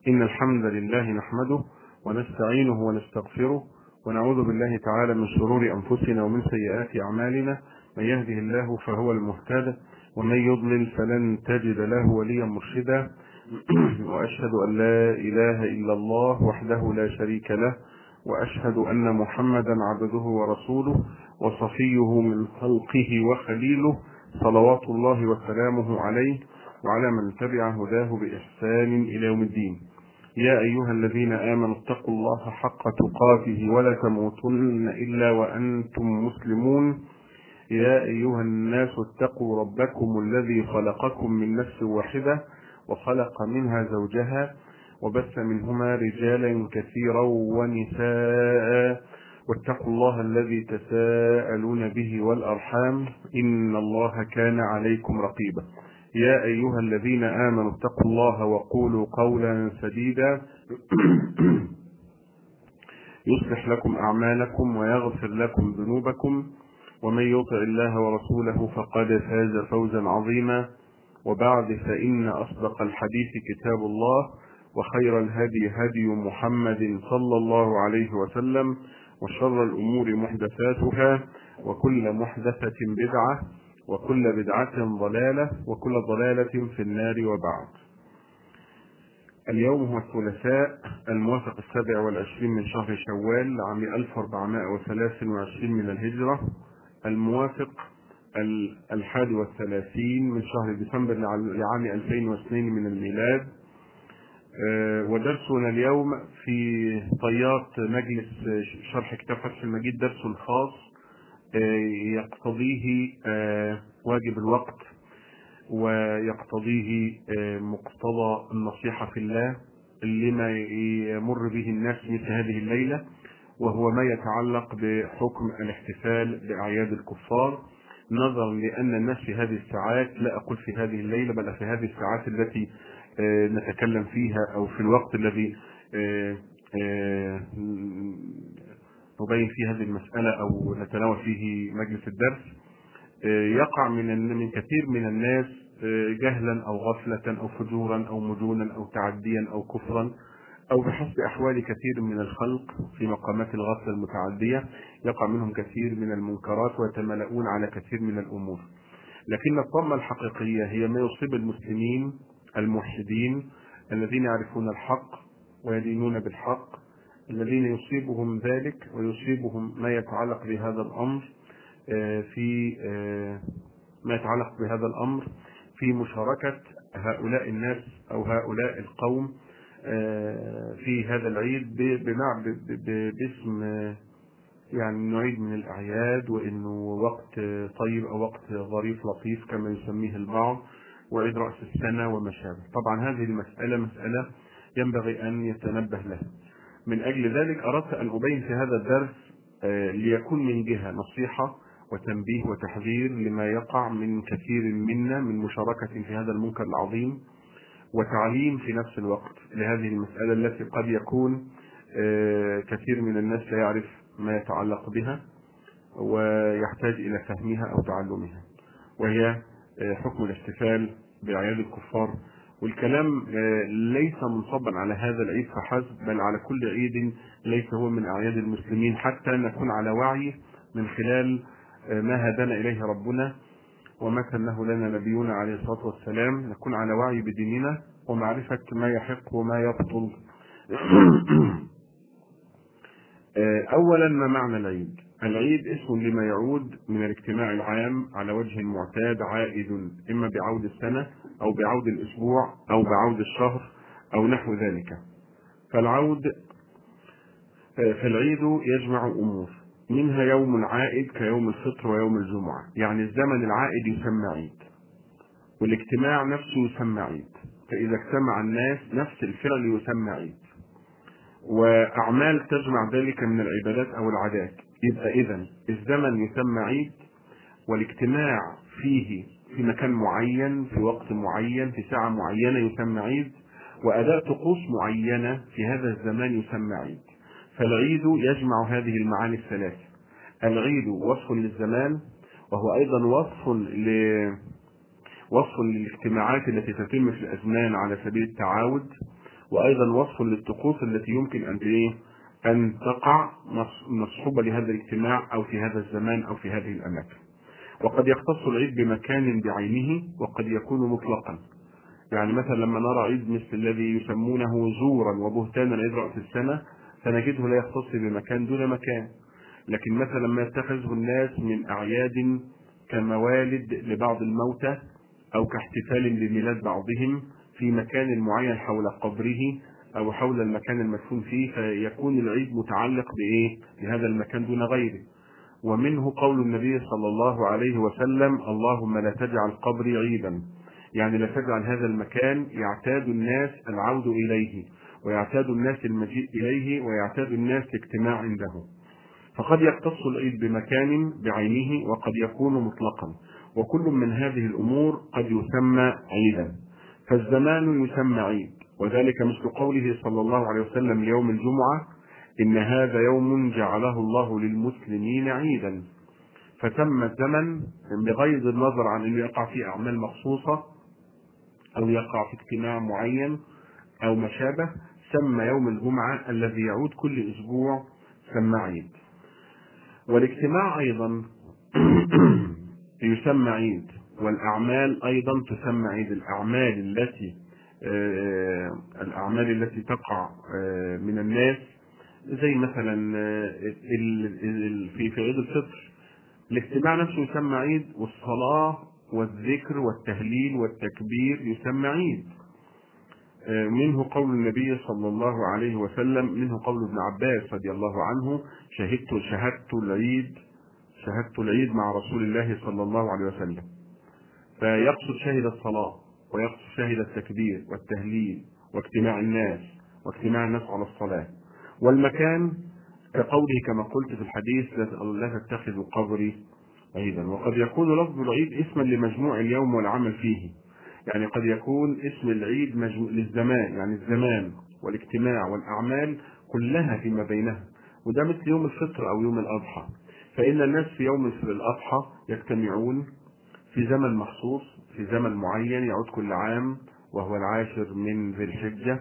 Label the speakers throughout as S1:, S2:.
S1: إن الحمد لله نحمده ونستعينه ونستغفره ونعوذ بالله تعالى من شرور أنفسنا ومن سيئات أعمالنا. من يهده الله فهو المهتد ومن يضلل فلن تجد له وليا مرشدا. وأشهد أن لا إله إلا الله وحده لا شريك له، وأشهد أن محمدا عبده ورسوله وصفيه من خلقه وخليله، صلوات الله وسلامه عليه وعلى من تبع هداه بإحسان إلى يوم الدين. يا أيها الذين آمنوا اتقوا الله حق تقاته ولا تموتن إلا وأنتم مسلمون. يا أيها الناس اتقوا ربكم الذي خلقكم من نفس واحدة وخلق منها زوجها وبث منهما رجالا كثيرا ونساء، واتقوا الله الذي تساءلون به والأرحام إن الله كان عليكم رقيبا. يا أيها الذين آمنوا اتقوا الله وقولوا قولا سديدا يصلح لكم أعمالكم ويغفر لكم ذنوبكم، ومن يطع الله ورسوله فقد فاز فوزا عظيما. وبعد، فإن أصدق الحديث كتاب الله، وخير الهدي هدي محمد صلى الله عليه وسلم، وشر الأمور محدثاتها، وكل محدثة بدعة، وكل بدعة ضلالة، وكل ضلالة في النار. وبعد، اليوم هو الثلاثاء الموافق 27 من شهر شوال عام 1423 من الهجرة، الموافق 31 من شهر ديسمبر لعام 2002 من الميلاد. ودرسنا اليوم في طيات مجلس شرح كتاب فتح المجيد درس خاص يقتضيه واجب الوقت، ويقتضيه مقتضى النصيحة في الله لما يمر به الناس مثل هذه الليلة، وهو ما يتعلق بحكم الاحتفال بأعياد الكفار، نظرا لأن الناس في هذه الساعات، لا أقول في هذه الليلة بل في هذه الساعات التي نتكلم فيها أو في الوقت الذي نبين فيه هذه المسألة أو نتناول فيه مجلس الدرس، يقع من كثير من الناس جهلا أو غفلة أو فجورا أو مجونا أو تعديا أو كفرا، أو بحسب أحوال كثير من الخلق في مقامات الغفلة المتعدية يقع منهم كثير من المنكرات ويتملؤون على كثير من الأمور. لكن الطامة الحقيقية هي ما يصيب المسلمين الموحدين الذين يعرفون الحق ويدينون بالحق، الذين يصيبهم ذلك ويصيبهم ما يتعلق بهذا الأمر في مشاركة هؤلاء الناس أو هؤلاء القوم في هذا العيد باسم يعني نوعيد من الأعياد، وإنه وقت طيب أو وقت ظريف لطيف كما يسميه البعض، وعيد رأس السنة وما شابه. طبعا هذه المسألة مسألة ينبغي أن يتنبه لها. من أجل ذلك أردت أن أبين في هذا الدرس ليكون من جهة نصيحة وتنبيه وتحذير لما يقع من كثير منا من مشاركة في هذا المنكر العظيم، وتعليم في نفس الوقت لهذه المسألة التي قد يكون كثير من الناس لا يعرف ما يتعلق بها ويحتاج إلى فهمها أو تعلمها، وهي حكم الاحتفال بأعياد الكفار. والكلام ليس منصبا على هذا العيد فحسب، بل على كل عيد ليس هو من أعياد المسلمين، حتى نكون على وعي من خلال ما هدانا إليه ربنا وما كنه لنا نبينا عليه الصلاة والسلام، نكون على وعي بديننا ومعرفة ما يحق وما يبطل. أولا، ما معنى العيد؟ العيد اسم لما يعود من الاجتماع العام على وجه المعتاد، عائد إما بعود السنة أو بعود الأسبوع أو بعود الشهر أو نحو ذلك. فالعيد يجمع أمور، منها يوم عائد كيوم الفطر ويوم الجمعة، يعني الزمن العائد يسمى عيد، والاجتماع نفسه يسمى عيد، فإذا اجتمع الناس نفس الفعل يسمى عيد، وأعمال تجمع ذلك من العبادات أو العادات، يبقى إذن الزمن يسمى عيد، والاجتماع فيه في مكان معين في وقت معين في ساعة معينة يسمى عيد، وأداء طقوس معينة في هذا الزمان يسمى عيد. فالعيد يجمع هذه المعاني الثلاثة. العيد وصف للزمان، وهو أيضا وصف للاجتماعات التي تتم في الأزمان على سبيل التعاود، وأيضا وصف للطقوس التي يمكن أن تقع مصحوبة لهذا الاجتماع أو في هذا الزمان أو في هذه الأماكن. وقد يختص العيد بمكان بعينه وقد يكون مطلقا. يعني مثلا لما نرى عيد مثل الذي يسمونه زورا وبهتانا عيد رأس السنة، فنجده لا يختص بمكان دون مكان. لكن مثلا لما يتخذه الناس من أعياد كموالد لبعض الموتى أو كاحتفال بميلاد بعضهم في مكان معين حول قبره أو حول المكان المدفون فيه، فيكون العيد متعلق بهذا المكان دون غيره. ومنه قول النبي صلى الله عليه وسلم: اللهم لا تجعل قبري عيدا، يعني لا تجعل هذا المكان يعتاد الناس العود إليه ويعتاد الناس المجيء إليه ويعتاد الناس الاجتماع عنده. فقد يختص العيد بمكان بعينه وقد يكون مطلقا، وكل من هذه الأمور قد يسمى عيدا. فالزمان يسمى عيد، وذلك مثل قوله صلى الله عليه وسلم ليوم الجمعة: إن هذا يوم جعله الله للمسلمين عيدا. فتم الزمن بغض النظر عن أن يقع فيه أعمال مخصوصة أو يقع في اجتماع معين أو ما شابه، سمى يوم الجمعة الذي يعود كل أسبوع سمى عيد. والاجتماع أيضا يسمى عيد، والأعمال أيضا تسمى عيد. الأعمال التي تقع من الناس، زي مثلا في عيد الفطر الاجتماع نفسه يسمى عيد، والصلاة والذكر والتهليل والتكبير يسمى عيد. منه قول النبي صلى الله عليه وسلم، منه قول ابن عباس رضي الله عنه: شهدت العيد مع رسول الله صلى الله عليه وسلم. فيقصد شهد الصلاة ويقصد شهد التكبير والتهليل واجتماع الناس على الصلاة. والمكان كقوله كما قلت في الحديث: لا تتخذوا قبري عيدا. وقد يكون لفظ العيد اسما لمجموع اليوم والعمل فيه، يعني قد يكون اسم العيد للزمان، يعني الزمان والاجتماع والأعمال كلها فيما بينها. وده مثل يوم الفطر أو يوم الأضحى، فإن الناس في يوم الأضحى يجتمعون في زمن مخصوص، في زمن معين يعود كل عام وهو 10 من ذي الحجة،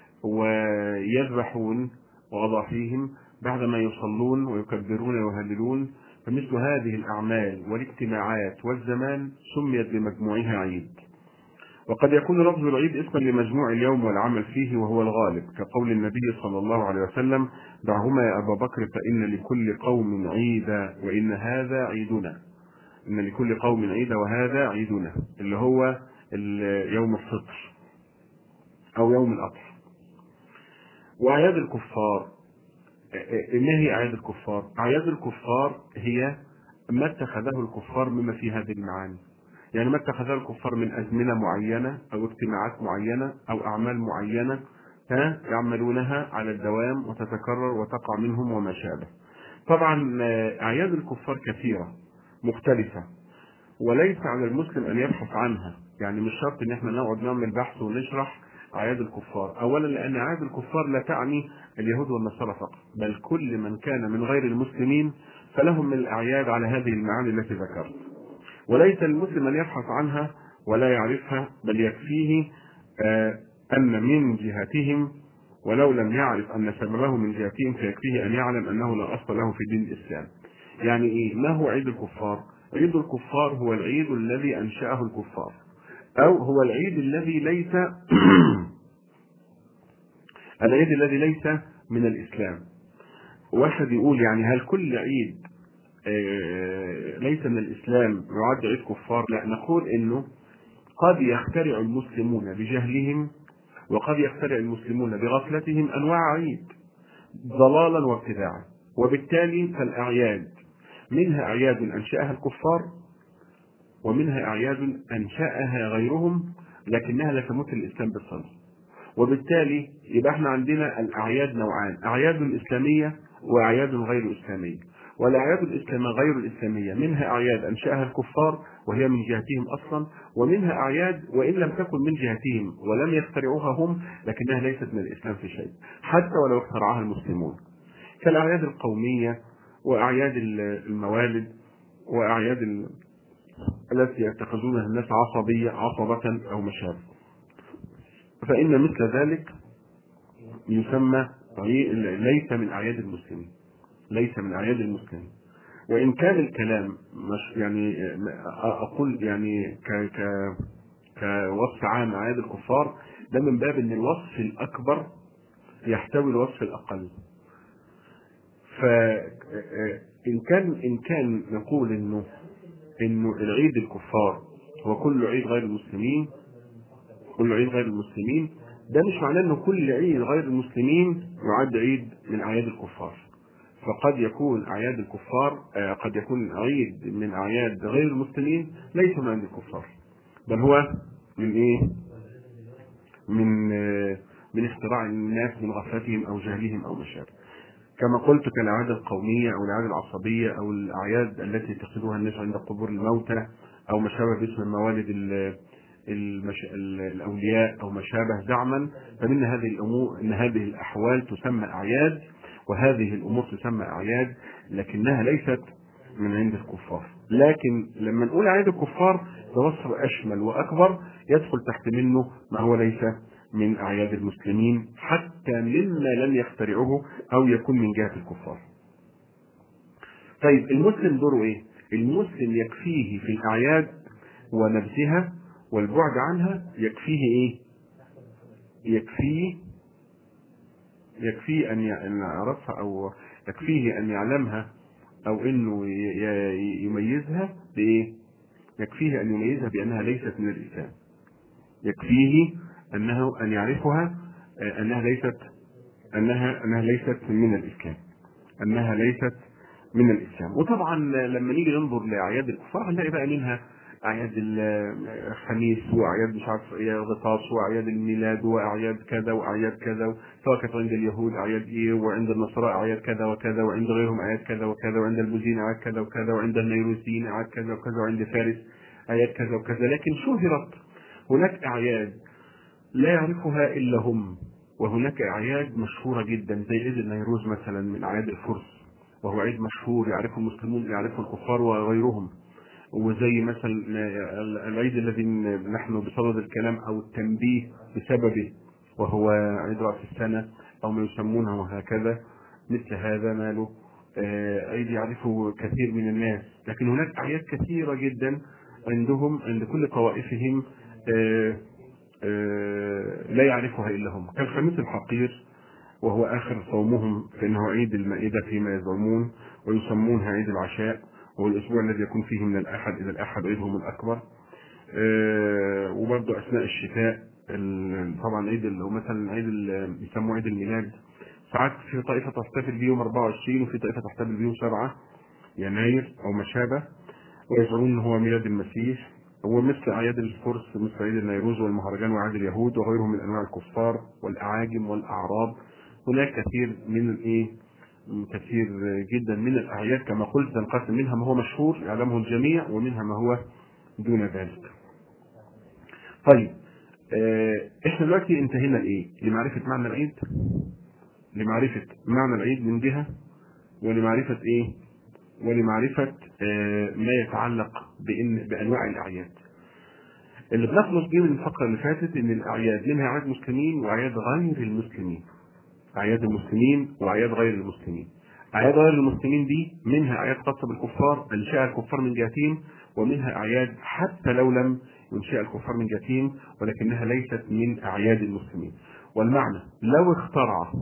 S1: ويذبحون وأضاحيهم بعدما يصلون ويكبرون ويهللون. فمثل هذه الأعمال والاجتماعات والزمان سميت بمجموعها عيد. وقد يكون لفظ العيد اسما لمجموع اليوم والعمل فيه وهو الغالب، كقول النبي صلى الله عليه وسلم: دعهما يا أبا بكر فإن لكل قوم عيدا وإن هذا عيدنا. إن لكل قوم عيدا وهذا عيدنا، اللي هو يوم الفطر أو يوم الأضحى. وأعياد الكفار، ما هي أعياد الكفار؟ أعياد الكفار هي ما اتخذه الكفار مما في هذه المعاني. يعني ما اتخذه الكفار من أزمنة معينة أو اجتماعات معينة أو أعمال معينة يعملونها على الدوام وتتكرر وتقع منهم وما شابه. طبعا أعياد الكفار كثيرة مختلفة، وليس على المسلم أن يبحث عنها. يعني مش شرط ان احنا نقعد نعمل بحث ونشرح أعياد الكفار. أولا لأن أعياد الكفار لا تعني اليهود والنصارى فقط، بل كل من كان من غير المسلمين فلهم من الأعياد على هذه المعاني التي ذكرت. وليس المسلم أن يبحث عنها ولا يعرفها، بل يكفيه أن من جهتهم، ولو لم يعرف أن سببه من جهتهم، فيكفيه أن يعلم أنه لا أصل له في دين الإسلام. يعني إيه؟ ما هو عيد الكفار؟ عيد الكفار هو العيد الذي أنشأه الكفار، أو هو العيد الذي ليس العيد الذي ليس من الإسلام. واحد يقول يعني هل كل عيد ليس من الإسلام يعد عيد كفار؟ لا، نقول إنه قد يخترع المسلمون بجهلهم وقد يخترع المسلمون بغفلتهم أنواع عيد ضلالا وابتداعا، وبالتالي فالأعياد منها أعياد أنشأها الكفار ومنها أعياد أنشأها غيرهم لكنها لا تمت الإسلام بالصدق. وبالتالي يبقى احنا عندنا الأعياد نوعان: أعياد إسلامية وأعياد غير إسلامية. والأعياد الإسلامية غير الإسلامية منها أعياد أنشأها الكفار وهي من جهتهم أصلا، ومنها أعياد وإن لم تكن من جهتهم ولم يخترعوها هم لكنها ليست من الإسلام في شيء حتى ولو اخترعها المسلمون، كالأعياد القومية وأعياد الموالد وأعياد التي يتخذونها الناس عصبة أو مشابه. فإن مثل ذلك يسمى ليس من أعياد المسلمين، ليس من أعياد المسلمين. وإن كان الكلام مش يعني أقول يعني كوصف عام أعياد الكفار، ده من باب أن الوصف الأكبر يحتوي الوصف الأقل. فإن كان نقول إنه العيد الكفار هو كل عيد غير المسلمين، كل عيد غير المسلمين، ده مش معناه إنه كل عيد غير المسلمين يعد عيد من أعياد الكفار. فقد يكون أعياد الكفار قد يكون عيد من أعياد غير المسلمين ليس من عند الكفار، بل هو من إيه؟ من اختراع الناس من غفلتهم أو جهلهم أو ما شابه. كما قلت كالأعياد القومية أو الأعياد العصبية أو الأعياد التي يتخذها الناس عند قبور الموتى أو ما شابه باسم موالد الأولياء أو ما شابه زعما، فمن هذه الأمور أن هذه الأحوال تسمى أعياد، وهذه الأمور تسمى أعياد، لكنها ليست من عند الكفار. لكن لما نقول أعياد الكفار ده وصف أشمل وأكبر، يدخل تحت منه ما هو ليس من أعياد المسلمين حتى مما لم يخترعوه أو يكون من جهة الكفار. طيب المسلم دوره إيه؟ المسلم يكفيه في الأعياد ونبذها والبعد عنها، يكفيه إيه؟ يكفيه أن يعرفها، أو يكفيه أن يعلمها، أو إنه يميزها بإيه؟ يكفيه أن يميزها بأنها ليست من الإسلام. يكفيه أن يعرفها أنها ليست من الإسلام، أنها ليست من الإسلام. وطبعا لما نيجي ننظر لأعياد الكفار هنلاقي بقى منها أعياد الخميس، وأعياد مش عارف إيه غطاس، وأعياد الميلاد، وأعياد كذا وأعياد كذا، سواء كانت عند اليهود أعياد إيه، وعند النصارى أعياد كذا وكذا، وعند غيرهم أعياد كذا وكذا، وعند البوذيين أعياد كذا وكذا، وعند النيروزيين أعياد كذا وكذا، وعند فارس أعياد كذا وكذا. لكن شهرت هناك أعياد لا يعرفها إلا هم، وهناك أعياد مشهورة جدا زي عيد النيروز مثلا من أعياد الفرس، وهو عيد مشهور يعرفه المسلمون يعرفه الكفار وغيرهم. وزي مثلا العيد الذي نحن بصدد الكلام أو التنبيه بسببه، وهو عيد رأس السنة أو ما يسمونه هكذا، مثل هذا ماله عيد يعرفه كثير من الناس. لكن هناك أعياد كثيرة جدا عندهم عند كل طوائفهم لا يعرفها إلا هم، كالخميس الحقير وهو آخر صومهم، فإنه عيد المائدة فيما يزعمون، ويسمونها عيد العشاء، وهو الأسبوع الذي يكون فيه من الأحد إلى الأحد عيدهم الأكبر. وبرضه أثناء الشتاء طبعا عيد مثلا عيد يسموه عيد الميلاد. ساعات في طائفة تحتفل بيوم 24 وفي طائفة تحتفل بيوم 7 يناير أو ما شابه، ويزعمون أنه هو ميلاد المسيح. ومثل أعياد الفرس مثل عيد النيروز والمهرجان وعيد اليهود وغيرهم من أنواع الكفار والأعاجم والأعراب. هناك كثير جدا من الأعياد كما قلت تنقسم، منها ما هو مشهور يعلمه الجميع، ومنها ما هو دون ذلك. طيب احنا دلوقتي انتهينا لإيه؟ لمعرفة معنى العيد، لمعرفة معنى العيد من جهة، ولمعرفة ولمعرفة ما يتعلق بأنواع الأعياد. اللي بنخلص بيه من الفقرة اللي فاتت إن الأعياد منها أعياد مسلمين وأعياد غير المسلمين، أعياد المسلمين وأعياد غير المسلمين. أعياد غير المسلمين دي منها أعياد خاصة بالكفار أنشأها الكفار من جهتين، ومنها أعياد حتى لو لم ينشأ الكفار من جهتين ولكنها ليست من أعياد المسلمين. والمعنى لو اخترع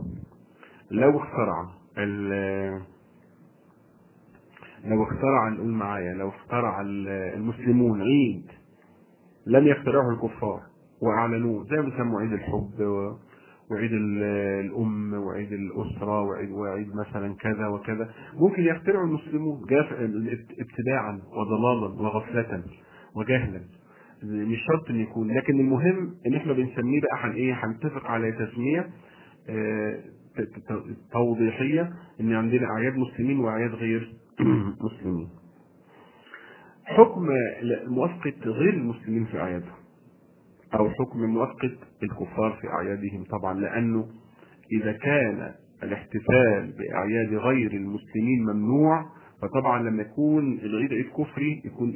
S1: نقول معايا، لو اخترع المسلمون عيد لم يخترعه الكفار واعلنوه، زي ما بيسموا عيد الحب وعيد الام وعيد الاسره وعيد مثلا كذا وكذا، ممكن يخترعوا المسلمون ابتداعا وضلالا وغفله وجهلا، مش شرط ان يكون. لكن المهم ان احنا بنسميه بقى هنتفق على تسميه توضيحيه ان عندنا اعياد مسلمين واعياد غير مسلمين. حكم موافقة غير المسلمين في أعيادهم، أو حكم موافقة الكفار في أعيادهم، طبعا لأنه إذا كان الاحتفال بأعياد غير المسلمين ممنوع، فطبعا لما يكون العيد عيد كفري يكون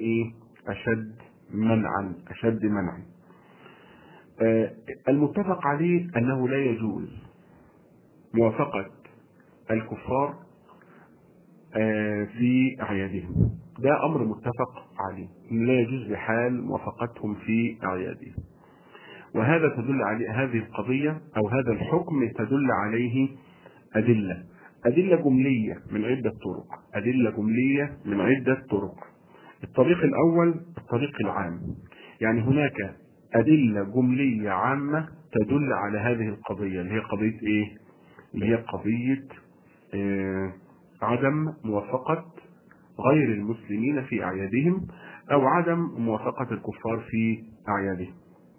S1: أشد منعا. المتفق عليه أنه لا يجوز موافقة الكفار في أعيادهم. ده أمر متفق عليه، لا يجوز بحال موافقتهم في أعيادهم. وهذا تدل عليه هذه القضية أو هذا الحكم تدل عليه أدلة جملية من عدة طرق. أدلة جملية من عدة طرق. الطريق الأول الطريق العام، يعني هناك أدلة جملية عامة تدل على هذه القضية اللي هي قضية إيه؟ اللي هي قضية عدم موافقة غير المسلمين في أعيادهم أو عدم موافقة الكفار في أعيادهم.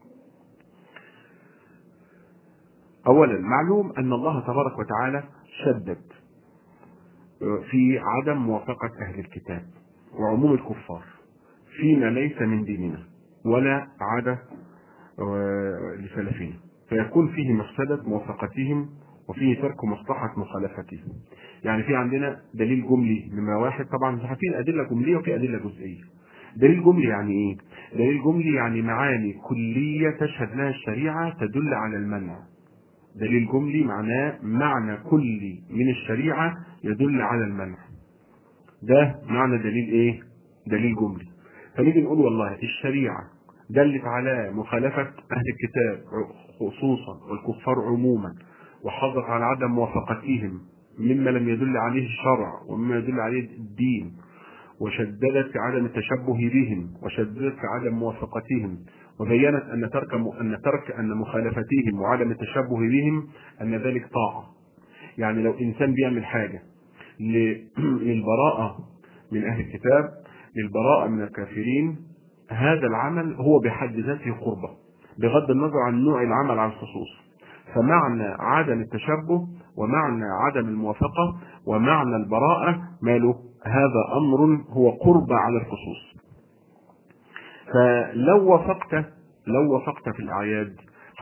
S1: أولا معلوم أن الله تبارك وتعالى شدد في عدم موافقة أهل الكتاب وعموم الكفار فيما ليس من ديننا ولا عادة لسلفنا، فيكون فيه مفسدة موافقتهم وفيه ترك مصلحة مخالفتهم. يعني في عندنا دليل جملي نمرة واحد، طبعا في أدلة جملية وفي أدلة جزئية. دليل جملي يعني إيه؟ دليل جملي يعني معاني كلية تشهد لها الشريعة تدل على المنع. دليل جملي معناه معنى كلي من الشريعة يدل على المنع. ده معنى دليل ايه؟ دليل جملي. فنيجي نقول والله الشريعة دلت على مخالفة أهل الكتاب خصوصا والكفار عموما، وحظت على عدم موافقتهم مما لم يدل عليه الشرع ومما يدل عليه الدين، وشددت في عدم التشبه بهم، وشددت في عدم موافقتهم، وبينت أن مخالفتهم وعدم التشبه بهم أن ذلك طاعة. يعني لو إنسان بيعمل حاجة للبراءة من أهل الكتاب، للبراءة من الكافرين، هذا العمل هو بحد ذاته قربة بغض النظر عن نوع العمل على الخصوص. فمعنى عدم التشبه ومعنى عدم الموافقة ومعنى البراءة ماله؟ هذا أمر هو قربة على الخصوص. لو وافقت في الأعياد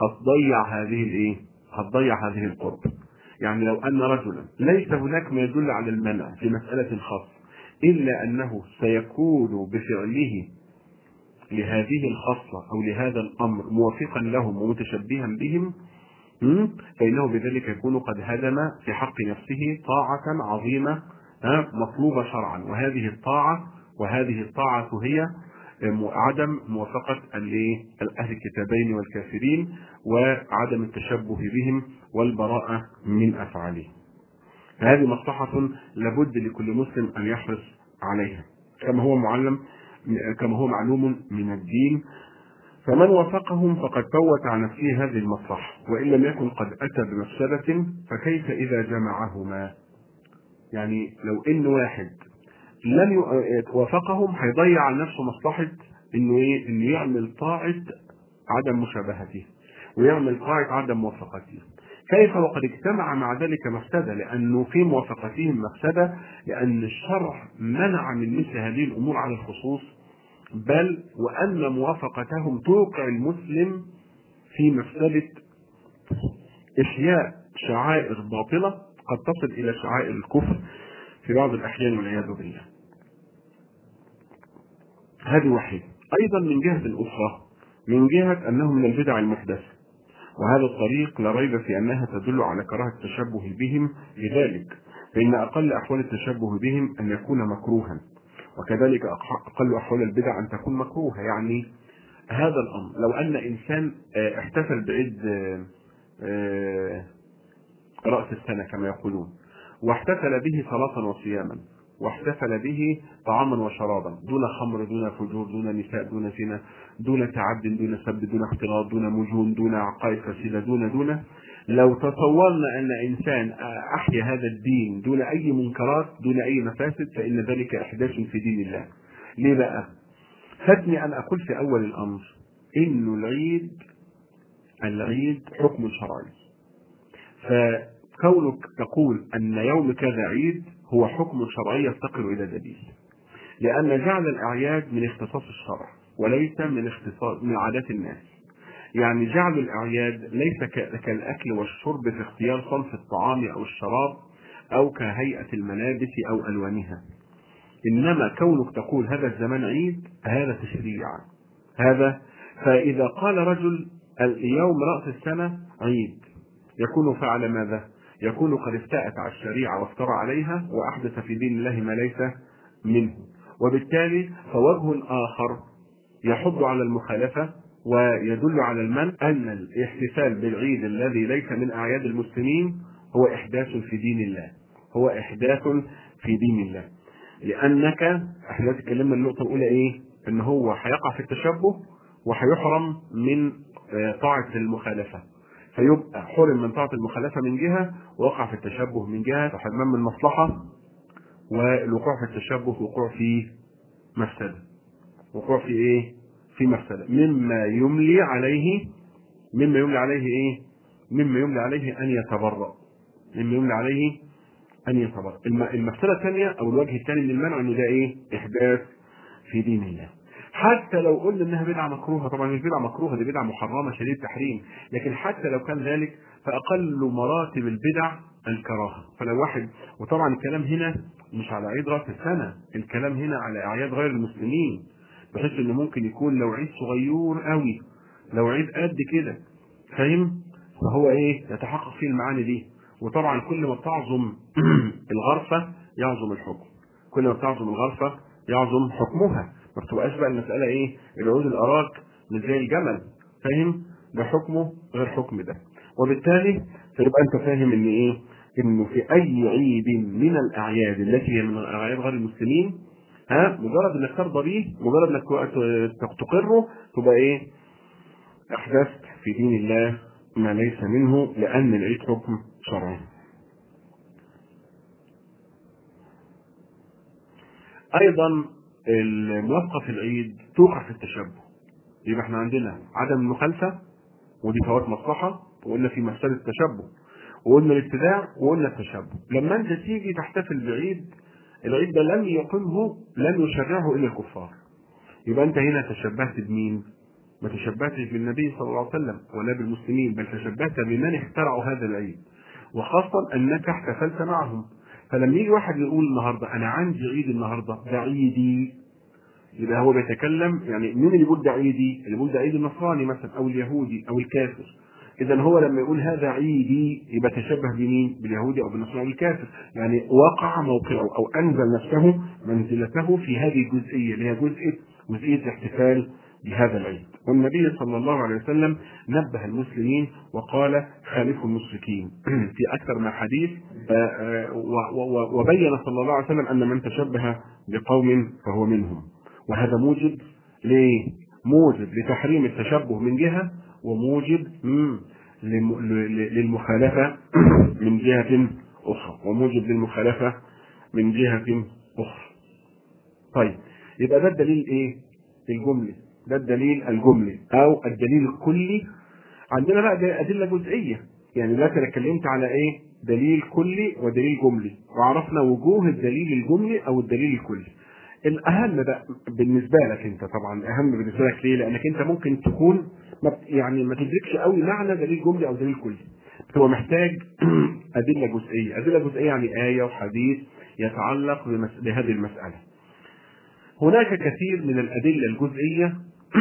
S1: هتضيع هذه القربة. يعني لو أن رجلا ليس هناك ما يدل على المنع في مسألة خاصة إلا أنه سيكون بفعله لهذه الخاصة أو لهذا الأمر موافقا لهم ومتشبها بهم، فإنه بذلك يكون قد هدم في حق نفسه طاعة عظيمة مطلوبة شرعا. وهذه الطاعة هي عدم موافقة أهل الكتابين والكافرين وعدم التشبه بهم والبراءة من أفعالهم. فهذه مصلحة لابد لكل مسلم أن يحرص عليها كما هو معلوم من الدين. فمن وافقهم فقد فوت على نفسه هذه المصلحة، وإن لم يكن قد أتى بمفسدة، فكيف إذا جمعهما؟ يعني لو إن واحد لم وافقهم هيضيع على نفسه مصلحة إنه يعمل طاعة عدم مشابهته ويعمل طاعة عدم موافقته. كيف وقد اجتمع مع ذلك مفسدة؟ لأنه في موافقتهم مفسدة، لأن الشرع منع من مثل هذه الأمور على الخصوص، بل وأن موافقتهم توقع المسلم في مفسدة إحياء شعائر باطلة قد تصل إلى شعائر الكفر في بعض الأحيان والعياذ بالله. هذه واحدة. أيضا من جهة أخرى، من جهة أنه من البدع المحدثة، وهذا الطريق لا ريب في أنها تدل على كراهة التشبه بهم. لذلك فإن أقل أحوال التشبه بهم أن يكون مكروها، وكذلك أقل أحوال البدع أن تكون مكروهة. يعني هذا الأمر لو أن إنسان احتفل بعيد رأس السنة كما يقولون، واحتفل به صلاة وصياما، واحتفل به طعاما وشرابا دون خمر دون فجور دون نساء دون زنا دون تعد دون سب دون اختلاط دون مجون دون عقائد فاسدة دون لو تصورنا أن إنسان أحيا هذا الدين دون أي منكرات دون أي مفاسد، فإن ذلك إحداث في دين الله. ليه بقى؟ فاتني أن أقول في أول الأمر إنه العيد حكم شرعي، فكونك تقول أن يوم كذا عيد هو حكم شرعي يفتقر إلى دليل، لأن جعل الأعياد من اختصاص الشرع وليس من عادات الناس. يعني جعل الأعياد ليس كالأكل والشرب في اختيار صنف الطعام أو الشراب أو كهيئة الملابس أو ألوانها، إنما كونك تقول هذا الزمان عيد هذا تشريع. فإذا قال رجل اليوم رأس السنة عيد، يكون فعل ماذا؟ يكون قد استأتى الشريعة وافترى عليها وأحدث في دين الله ما ليس منه. وبالتالي فوجه آخر يحض على المخالفة ويدل على المنع أن الاحتفال بالعيد الذي ليس من أعياد المسلمين هو إحداث في دين الله، هو إحداث في دين الله. لأنك احنا اتكلمنا النقطة الأولى إيه؟ إن هو هيقع في التشبه وهيحرم من طاعة المخالفة، فيبقى حرم من طاعة المخالفة من جهة ووقع في التشبه من جهة، فحرمان من مصلحة، والوقوع في التشبه وقوع في مفسدة، وقوع في إيه؟ في مفسدة، مما يملي عليه إيه؟ مما يملي عليه أن يتبرأ، مما يملي عليه أن يتبرأ. المفسدة الثانية أو الوجه الثاني من المنع إنه ده إيه؟ إحداث في دين الله. حتى لو قلنا انها بدعه مكروهه، طبعا مش بدعه مكروهه، دي بدعه محرمه شديد التحريم، لكن حتى لو كان ذلك فاقل مراتب البدع الكراهه. فلو واحد، وطبعا الكلام هنا مش على عيد راس السنه، الكلام هنا على اعياد غير المسلمين، بحيث انه ممكن يكون لو عيد صغير قوي، لو عيد قد كده، فاهم؟ فهو ايه؟ يتحقق فيه المعاني دي. وطبعا كل ما بتعظم الغرفه يعظم الحكم، كل ما بتعظم الغرفه يعظم حكمها. ما بتبقاش بقى المسألة ايه؟ العود الأراك مش زي الجمل، فاهم؟ ده حكمه غير حكم ده. وبالتالي فيبقى انت فاهم ان ايه؟ انه في اي عيد من الاعياد التي هي من اعياد غير المسلمين، مجرد انك ترضى به، مجرد انك تقره، تبقى ايه؟ احدثت في دين الله ما ليس منه، لان العيد حكم شرعي. ايضا الموافقة في العيد توقع في التشبه. يبقى احنا عندنا عدم المخالفة، ودي فوات مصلحة، وقلنا في مسألة التشبه، وقلنا الابتداع، وقلنا التشبه. لما انت تيجي تحتفل بعيد، العيد ده لم يقمه، لم يشرعه الا الكفار، يبقى انت هنا تشبهت بمين؟ ما تشبهتش بالنبي صلى الله عليه وسلم ولا بالمسلمين، بل تشبهت بمن اخترعوا هذا العيد، وخاصة انك احتفلت معهم. فلما يجي واحد يقول النهارده انا عندي عيد النهارده، ده عيدي، يبقى هو بيتكلم يعني مين اللي بيقول ده عيدي؟ اللي بيقول ده عيد النصراني مثلا او اليهودي او الكافر. اذا هو لما يقول هذا عيدي يبقى تشبه بمين؟ باليهودي او بالنصراني او الكافر، يعني وقع موقعه او انزل نفسه منزلته في هذه الجزئيه اللي هي جزئيه الاحتفال بهذا العيد. والنبي صلى الله عليه وسلم نبه المسلمين وقال خالفوا المشركين في اكثر من حديث، وبين صلى الله عليه وسلم ان من تشبه بقوم فهو منهم. وهذا موجب ليه؟ موجب لتحريم التشبه من جهة، وموجب للمخالفة من جهة أخرى، وموجب للمخالفة من جهة أخرى. طيب، يبقى ده الدليل إيه؟ الجملي، ده الدليل الجملي أو الدليل الكلي. عندنا بقى أدلة جزئية، يعني دلوقتي أنا اتكلمت على إيه؟ دليل كلي ودليل جملي، وعرفنا وجوه الدليل الجملي أو الدليل الكلي. الاهم بقى بالنسبه لك انت، طبعا الاهم بالنسبه لك ليه؟ لانك انت ممكن تكون ما تدركش قوي معنى دليل جملي او دليل كلي، بتبقى محتاج ادله جزئيه. ادله جزئيه يعني ايه وحديث يتعلق بهذه المساله. هناك كثير من الادله الجزئيه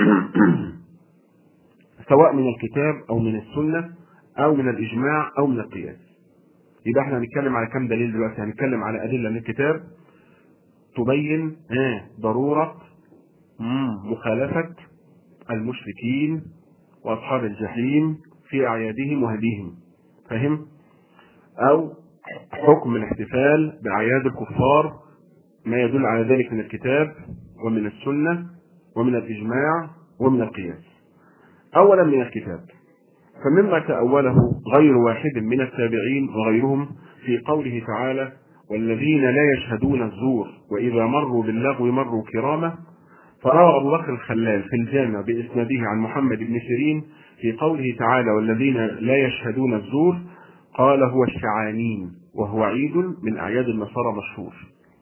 S1: سواء من الكتاب او من السنه او من الاجماع او من القياس. يبقى احنا هنتكلم على كم دليل دلوقتي؟ هنتكلم على ادله من الكتاب تبين ضروره مخالفة المشركين وأصحاب الجحيم في أعيادهم وهديهم، فهم؟ أو حكم الاحتفال بأعياد الكفار، ما يدل على ذلك من الكتاب ومن السنة ومن الإجماع ومن القياس. أولا من الكتاب، فمما تأوله غير واحد من التابعين وغيرهم في قوله تعالى: والذين لا يشهدون الزور وإذا مروا باللغو مروا كراما. فروى أبو بكر الخلال في الجامع بإسناده عن محمد بن سيرين في قوله تعالى: والذين لا يشهدون الزور، قال هو الشعانين، وهو عيد من أعياد النصارى مشهور.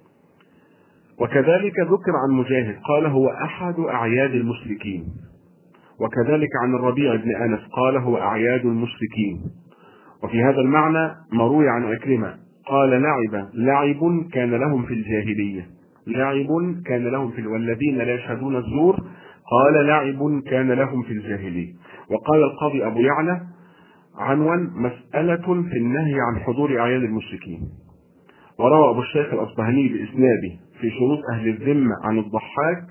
S1: وكذلك ذكر عن مجاهد قال هو أحد أعياد المشركين. وكذلك عن الربيع بن أنس قال هو أعياد المشركين. وفي هذا المعنى ما روي عن عكرمة قال: لعب كان لهم في الجاهلية، لعب كان لهم في والذين لا يشهدون الزور، قال لعب كان لهم في الجاهلية. وقال القاضي أبو يعلى: عنوان: مسألة في النهي عن حضور أعياد المشركين. وروى أبو الشيخ الأصبهاني بإسناده في شروط أهل الذمة عن الضحاك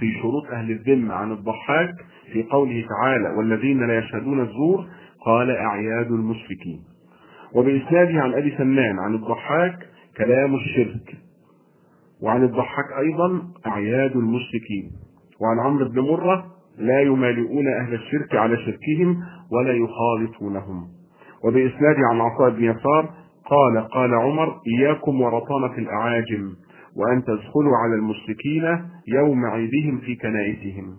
S1: في قوله تعالى: والذين لا يشهدون الزور، قال: أعياد المشركين. وبإسناده عن أبي سنان عن الضحاك: كلام الشرك. وعن الضحاك أيضا: أعياد المشركين. وعن عمرو بن مرة: لا يمالئون أهل الشرك على شركهم ولا يخالطونهم. وبإسناده عن عطاء بن يسار قال: قال عمر: إياكم ورطانة الأعاجم، وأن تدخلوا على المشركين يوم عيدهم في كنائسهم.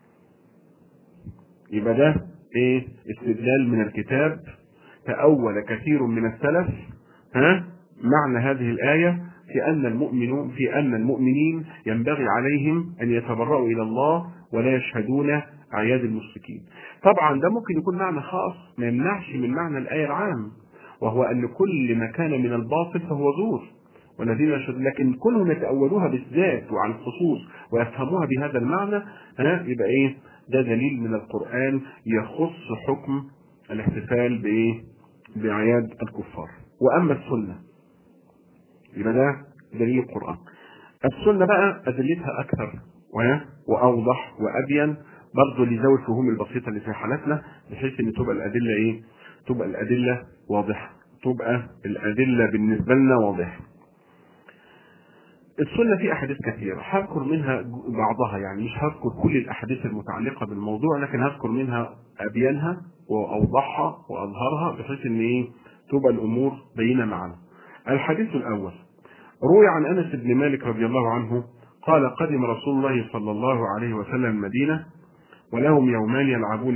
S1: يبقى ده استدلال من الكتاب. تأول كثير من السلف معنى هذه الآية في أن المؤمنين ينبغي عليهم أن يتبرؤوا إلى الله ولا يشهدون أعياد المشركين. طبعا ده ممكن يكون معنى خاص ما يمنعش من معنى الآية العام، وهو أن كل ما كان من الباطل فهو زور، والذين يشهدون. لكن كلهم يتأولوها بالذات وعن الخصوص ويفهموها بهذا المعنى، يبقى ده دليل من القرآن يخص حكم الاحتفال بأعياد الكفار. وأما السنة يبقى ده دليل القرآن. السنة بقى أدلتها أكثر وأوضح وأبين، برضه لذوي الفهوم البسيطة اللي في حالتنا، بحيث إن تبقى الأدلة تبقى الأدلة واضحة، تبقى الأدلة بالنسبة لنا واضحة. السنة في أحاديث كثيرة، هذكر منها بعضها، يعني مش هذكر كل الأحاديث المتعلقة بالموضوع، لكن هذكر منها أبينها وأوضحها وأظهرها، بحيث إن تبقى الأمور بينة معنا. الحديث الأول: روي عن أنس بن مالك رضي الله عنه قال: قدم رسول الله صلى الله عليه وسلم المدينة ولهم يومان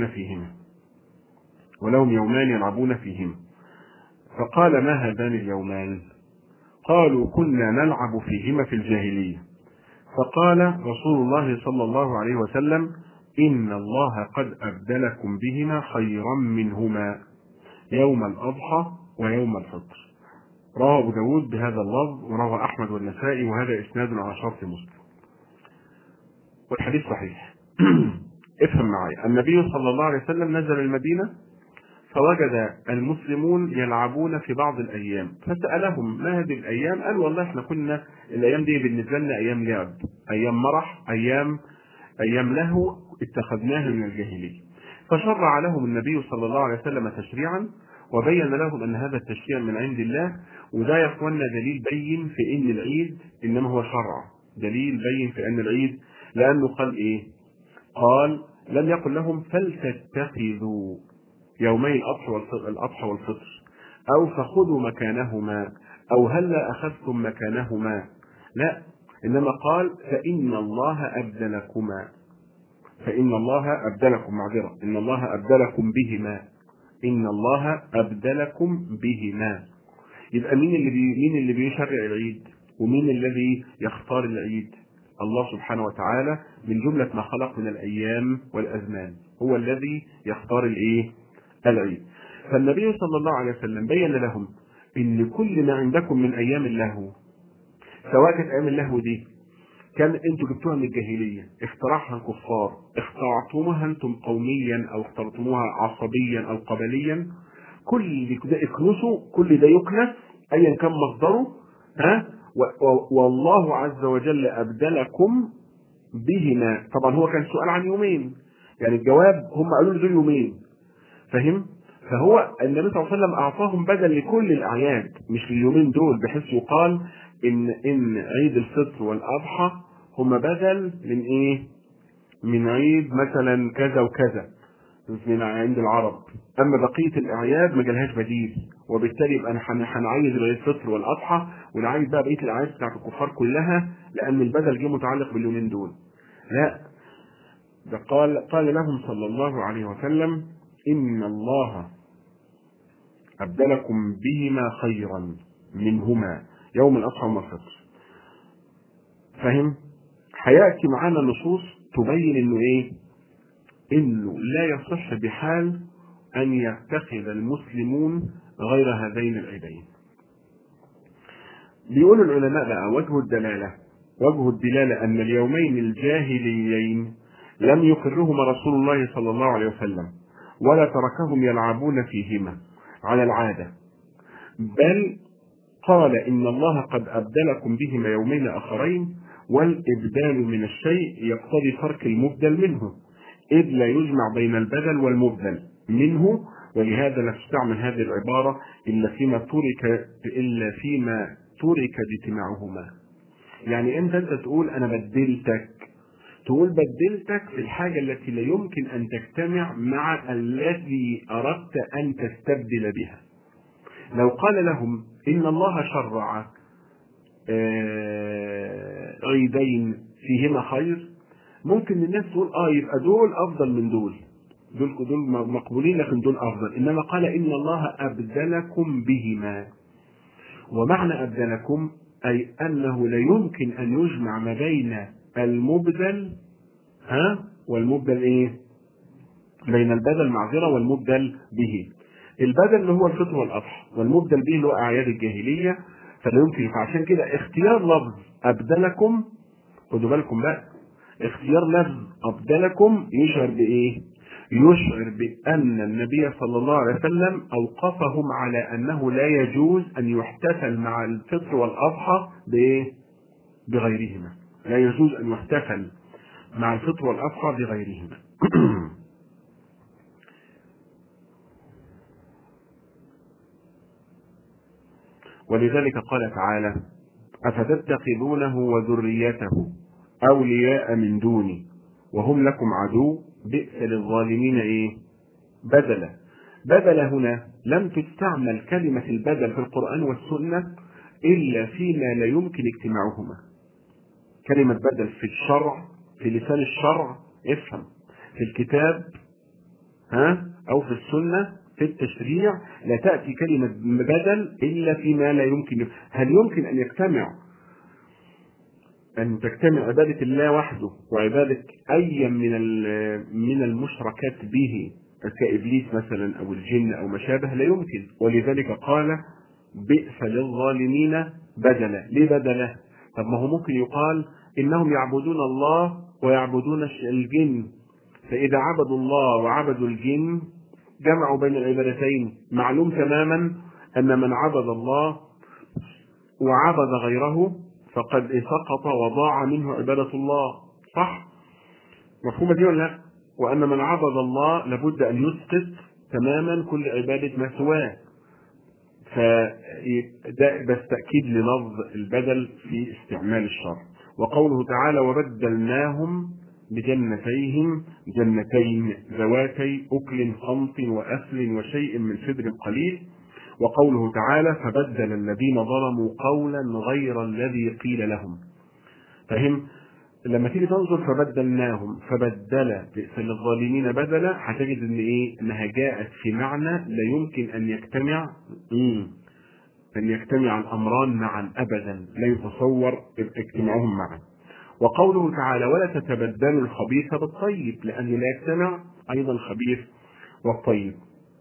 S1: يلعبون فيهما، فقال: ما هذان اليومان؟ قالوا: كنا نلعب فيهما في الجاهلية. فقال رسول الله صلى الله عليه وسلم: إن الله قد أبدلكم بهما خيرا منهما، يوم الأضحى ويوم الفطر. رواه أبو داود بهذا اللفظ، ورواه أحمد والنسائي، وهذا إسناد على شرط مسلم، والحديث صحيح. افهم معي. النبي صلى الله عليه وسلم نزل المدينة فوجد المسلمون يلعبون في بعض الأيام، فسألهم: ما هذه الأيام؟ قال: والله احنا كنا الأيام دي بالنسبة لنا أيام لعب، أيام مرح، أيام له اتخذناها من الجاهلية. فشرع لهم النبي صلى الله عليه وسلم تشريعا، وبين لهم أن هذا التشريع من عند الله. وده يا اخوانا دليل بين في أن العيد إنما هو شرع، دليل بين في أن العيد، لأنه قال قال: لم يقل لهم فلتتخذوا يومي الأضحى والفطر، أو فخذوا مكانهما، أو هلا أخذتم مكانهما، لا، إنما قال: فإن الله أبدلكما، إن الله أبدلكم بهما. يبقى مين اللي بيشرع العيد ومين الذي يختار العيد؟ الله سبحانه وتعالى، من جملة ما خلق من الأيام والأزمان هو الذي يختار العيد. فالنبي صلى الله عليه وسلم بين لهم ان كل ما عندكم من ايام اللهو، سواء كانت ايام اللهو دي كان انتم جبتوها من الجاهليه، اخترعها الكفار، اخترعتموها انتم قوميا، او اخترعتموها عصبيا او قبليا، كل ده اكنسوا، كل ده يكنس ايا كان مصدره، والله عز وجل ابدلكم بهما. طبعا هو كان سؤال عن يومين، يعني الجواب هم قالوا له دول يومين، فهم؟ فهو النبي صلى الله عليه وسلم اعطاهم بدل لكل الاعياد، مش اليومين دول، بحيث يقال ان عيد الفطر والاضحى هم بدل من من عيد مثلا كذا وكذا من عند العرب، اما بقيه الاعياد ما جالهاش بديل، وبالتالي يبقى هنعيد عيد الفطر والاضحى ونعيد بقى بقيه الاعياد بتاعت الكفار كلها، لان البدل جه متعلق باليومين دول. لا، ده قال لهم صلى الله عليه وسلم: إن الله أبدلكم بهما خيرا منهما، يوم الأضحى ويوم الفطر. فهم؟ هيأتي معانا نصوص تبين إنه لا يصح بحال أن يتخذ المسلمون غير هذين العيدين. بيقول العلماء بقى: وجه الدلالة أن اليومين الجاهليين لم يقرهما رسول الله صلى الله عليه وسلم، ولا تركهم يلعبون فيهما على العادة، بل قال إن الله قد أبدلكم بهما يومين آخرين، والإبدال من الشيء يقتضي ترك المبدل منه، إذ لا يجمع بين البدل والمبدل منه، ولهذا لا تستعمل هذه العبارة إلا فيما ترك اجتماعهما. يعني أنت تقول أنا بدلتك، تقول بدلتك في الحاجة التي لا يمكن أن تجتمع مع الذي أردت أن تستبدل بها. لو قال لهم إن الله شرع عيدين فيهما خير، ممكن الناس تقول يبقى دول أفضل من دول مقبولين، لكن دول أفضل. إنما قال إن الله أبدلكم بهما، ومعنى أبدلكم أي أنه لا يمكن أن يجمع ما بين المبدل والمبدل بين البدل والمبدل به. البدل اللي هو الفطر والأضحى، والمبدل به اللي هو أعياد الجاهلية، فلا يمكن. فعشان كده اختيار لفظ أبدلكم، خدوا بالكم بقى، اختيار لفظ أبدلكم يشعر بإيه؟ يشعر بأن النبي صلى الله عليه وسلم أوقفهم على أنه لا يجوز أن يحتفل مع الفطر والأضحى بغيرهما، لا يجوز أن يحتفل مع الفطر والأضحى بغيرهما. ولذلك قال تعالى: أفتتخذونه وذريته أولياء من دوني وهم لكم عدو بئس للظالمين بدلا. بدل هنا لم تستعمل كلمة البدل في القرآن والسنة إلا فيما لا يمكن اجتماعهما. كلمة بدل في الشرع، في لسان الشرع افهم، في الكتاب أو في السنة في التشريع لا تأتي كلمة بدل إلا فيما لا يمكن. هل يمكن أن تجتمع عبادة الله وحده وعبادة أي من المشركات به كإبليس مثلا أو الجن أو ما شابه؟ لا يمكن. ولذلك قال: بئس للظالمين بدلا. ليه بدلا؟ طب ما هو ممكن يقال إنهم يعبدون الله ويعبدون الجن، فإذا عبدوا الله وعبدوا الجن جمعوا بين العبادتين. معلوم تماما أن من عبد الله وعبد غيره فقد سقط وضاع منه عبادة الله، صح؟ مفهومة دي ولا لا؟ وأن من عبد الله لابد أن يسقط تماما كل عبادة ما سواه. فده بس تأكيد للفظ البدل في استعمال الشرع. وقوله تعالى: وبدلناهم جنتين ذواتي أكل خمط وأثل وشيء من سدر قليل. وقوله تعالى: فبدل الذين ظلموا قولا غير الذي قيل لهم. فهم؟ لما تيجي تنظر فبدلناهم، فبدل بئس للظالمين بدلا، هتجد انها جاءت في معنى لا يمكن ان يجتمع الامران معا ابدا، لا يتصور اجتماعهم معا. وقوله تعالى: ولا تتبدلوا الخبيث بالطيب، لأنه لا يجتمع أيضا الخبيث والطيب.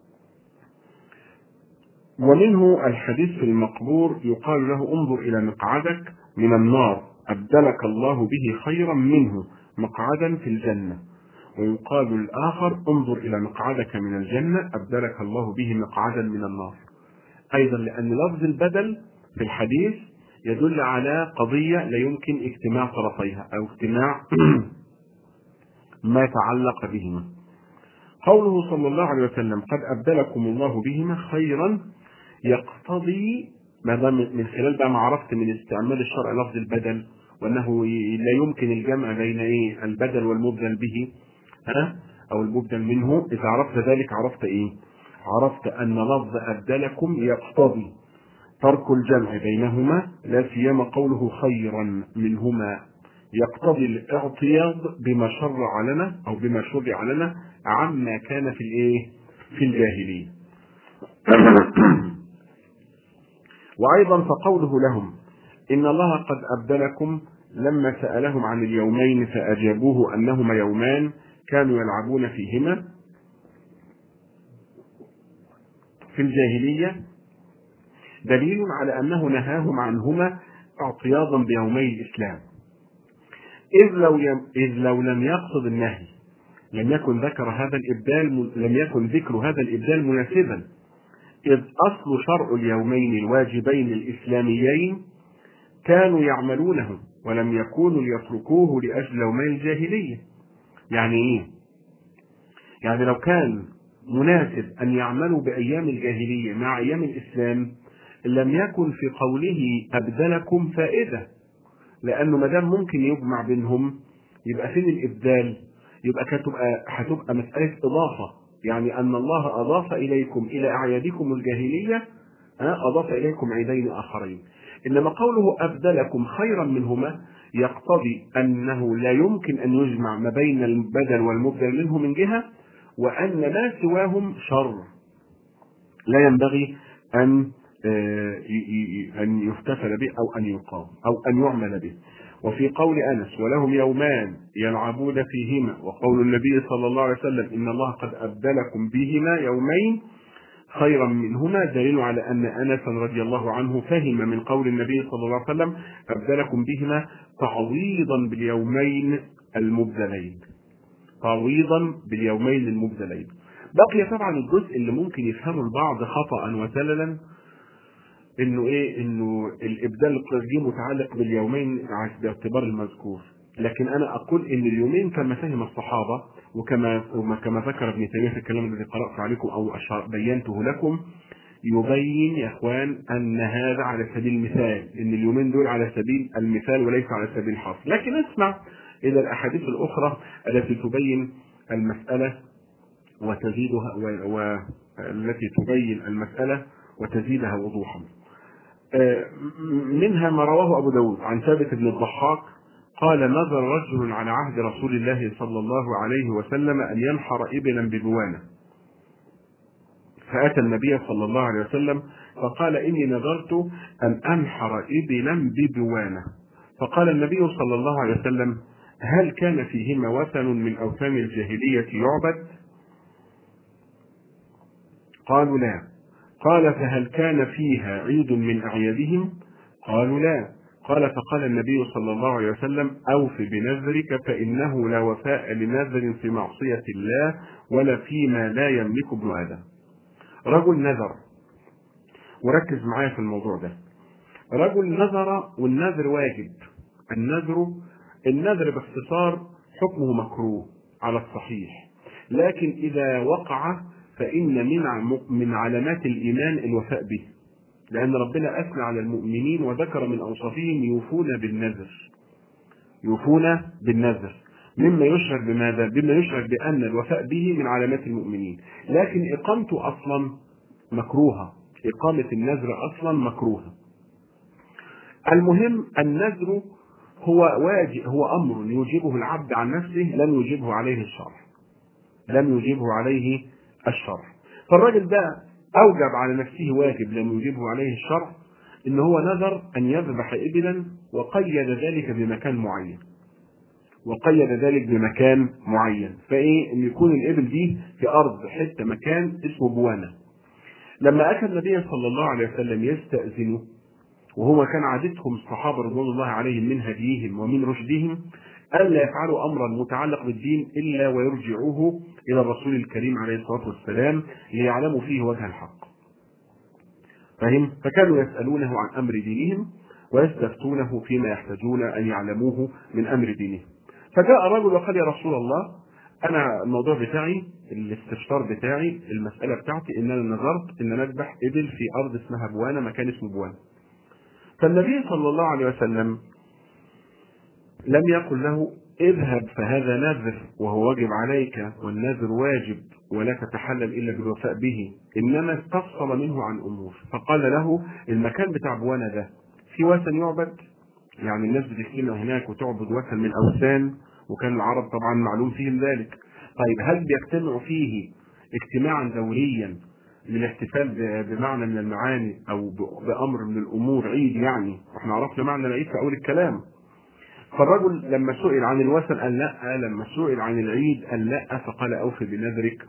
S1: ومنه الحديث في المقبور يقال له: انظر إلى مقعدك من النار أبدلك الله به خيرا منه مقعدا في الجنة. ويقال الآخر: انظر إلى مقعدك من الجنة أبدلك الله به مقعدا من النار. أيضا لأن لفظ البدل في الحديث يدل على قضية لا يمكن اجتماع طرفيها أو اجتماع ما تعلق بهما. قوله صلى الله عليه وسلم: قد أبدلكم الله بهما خيرا، يقتضي من خلال بقى ما عرفت من استعمال الشرع لفظ البدل، وأنه لا يمكن الجمع بين البدل والمبدل به أو المبدل منه. إذا عرفت ذلك عرفت أن لفظ أبدلكم يقتضي ترك الجمع بينهما، لا سيما قوله خيرا منهما يقتضي الاعتياض بما شرع لنا أو بما شرع لنا عما كان في الجاهلية. وأيضا فقوله لهم إن الله قد أبدلكم لما سألهم عن اليومين فأجابوه أنهما يومان كانوا يلعبون فيهما في الجاهلية، دليل على أنه نهاهم عنهما اعتياضا بيومي الإسلام، إذ لو لم يقصد النهي لم يكن ذكر هذا الإبدال مناسبا، إذ أصل شرع اليومين الواجبين الإسلاميين كانوا يعملونه ولم يكونوا ليتركوه لأجل يومي الجاهلية. يعني إيه؟ يعني لو كان مناسب أن يعملوا بأيام الجاهلية مع أيام الإسلام لم يكن في قوله أبدلكم فائدة، لأنه ما دام ممكن يجمع بينهم يبقى فين الإبدال؟ يبقى هتبقى مسألة إضافة، يعني أن الله أضاف إليكم إلى أعيادكم الجاهلية أضاف إليكم عيدين آخرين. إنما قوله أبدلكم خيرا منهما يقتضي أنه لا يمكن أن يجمع ما بين البدل والمبدل منه من جهة، وأن ما سواهم شر لا ينبغي أن يفتفل به أو أن يقام أو أن يعمل به. وفي قول أنس ولهم يومان يلعبون فيهما، وقول النبي صلى الله عليه وسلم إن الله قد أبدلكم بهما يومين خيرا منهما، دليل على أن أنس رضي الله عنه فهم من قول النبي صلى الله عليه وسلم أبدلكم بهما تعويضا باليومين المبدلين، تعويضا باليومين المبدلين. بقي طبعا الجزء اللي ممكن يفهمه البعض خطأ وسللا، انه الابدال دي متعلق باليومين باعتبار المذكور، لكن انا اقول ان اليومين كما فهم الصحابه وكما ذكر ابن تيميه في الكلام الذي قرات عليكم او بينته لكم، يبين يا اخوان ان هذا على سبيل المثال، ان اليومين دول على سبيل المثال وليس على سبيل الحصر. لكن اسمع الى الاحاديث الاخرى التي تبين المساله وتزيدها والتي تبين المساله وتزيدها وضوحا. منها ما رواه أبو داود عن ثابت بن الضحاك قال نذر رجل على عهد رسول الله صلى الله عليه وسلم أن ينحر إبلا ببوانة، فأتى النبي صلى الله عليه وسلم فقال إني نذرت أن أنحر إبلا ببوانة، فقال النبي صلى الله عليه وسلم هل كان فيهما وثن من أوثان الجاهلية يعبد؟ قالوا لا. قال فهل كان فيها عيد من أعيادهم؟ قالوا لا. قال فقال النبي صلى الله عليه وسلم أوف بنذرك فإنه لا وفاء لنذر في معصية الله ولا فيما لا يملك ابن آدم. رجل نذر، وركز معايا في الموضوع ده، رجل نذر والنذر واجب. النذر باختصار حكمه مكروه على الصحيح، لكن إذا وقع فإن من علامات الإيمان الوفاء به، لأن ربنا أثنى على المؤمنين وذكر من أوصافهم يوفون بالنذر مما يشعر بماذا؟ بما يشعر بأن الوفاء به من علامات المؤمنين، لكن إقامته أصلا مكروهة، إقامة النذر أصلا مكروهة. المهم النذر هو أمر يوجبه العبد عن نفسه لم يوجبه عليه الشرع. فالراجل ده أوجب على نفسه واجب لم يوجبه عليه الشرع، إن هو نذر أن يذبح إبلا وقيد ذلك بمكان معين، فإيه إن يكون الإبل دي في أرض حتة مكان اسمه بوانة. لما أتى النبي صلى الله عليه وسلم يستأذنه، وهو كان عادتهم الصحابة رضوان الله عليهم من هديهم ومن رشدهم ألا يفعلوا أمرا متعلق بالدين إلا ويرجعوه إلى الرسول الكريم عليه الصلاة والسلام ليعلموا فيه وجه الحق. فهم؟ فكانوا يسألونه عن أمر دينهم ويستفتونه فيما يحتاجون أن يعلموه من أمر دينهم. فجاء رجل وقال يا رسول الله أنا الموضوع بتاعي الاستفسار بتاعي المسألة بتاعتي إن أنا نذرت إن نذبح إبل في أرض اسمها بوانة، مكان اسمه بوانة. فالنبي صلى الله عليه وسلم لم يقل له اذهب فهذا نذر وهو واجب عليك والنذر واجب ولا تتحلل إلا بالوفاء به، إنما استفصل منه عن أمور، فقال له المكان بتاع بوانا ده في وثن يعبد، يعني الناس بتجتمع هناك وتعبد وثن من أوثان، وكان العرب طبعا معلوم فيهم ذلك. طيب هل بيجتمعوا فيه اجتماعا دوريا للاحتفال بمعنى من المعاني أو بأمر من الأمور عيد؟ يعني احنا عرفنا معنى العيد في أول الكلام. فالرجل لما سئل عن الوثن قال لا، لما سئل عن العيد قال لا، فقال أوفي بنذرك.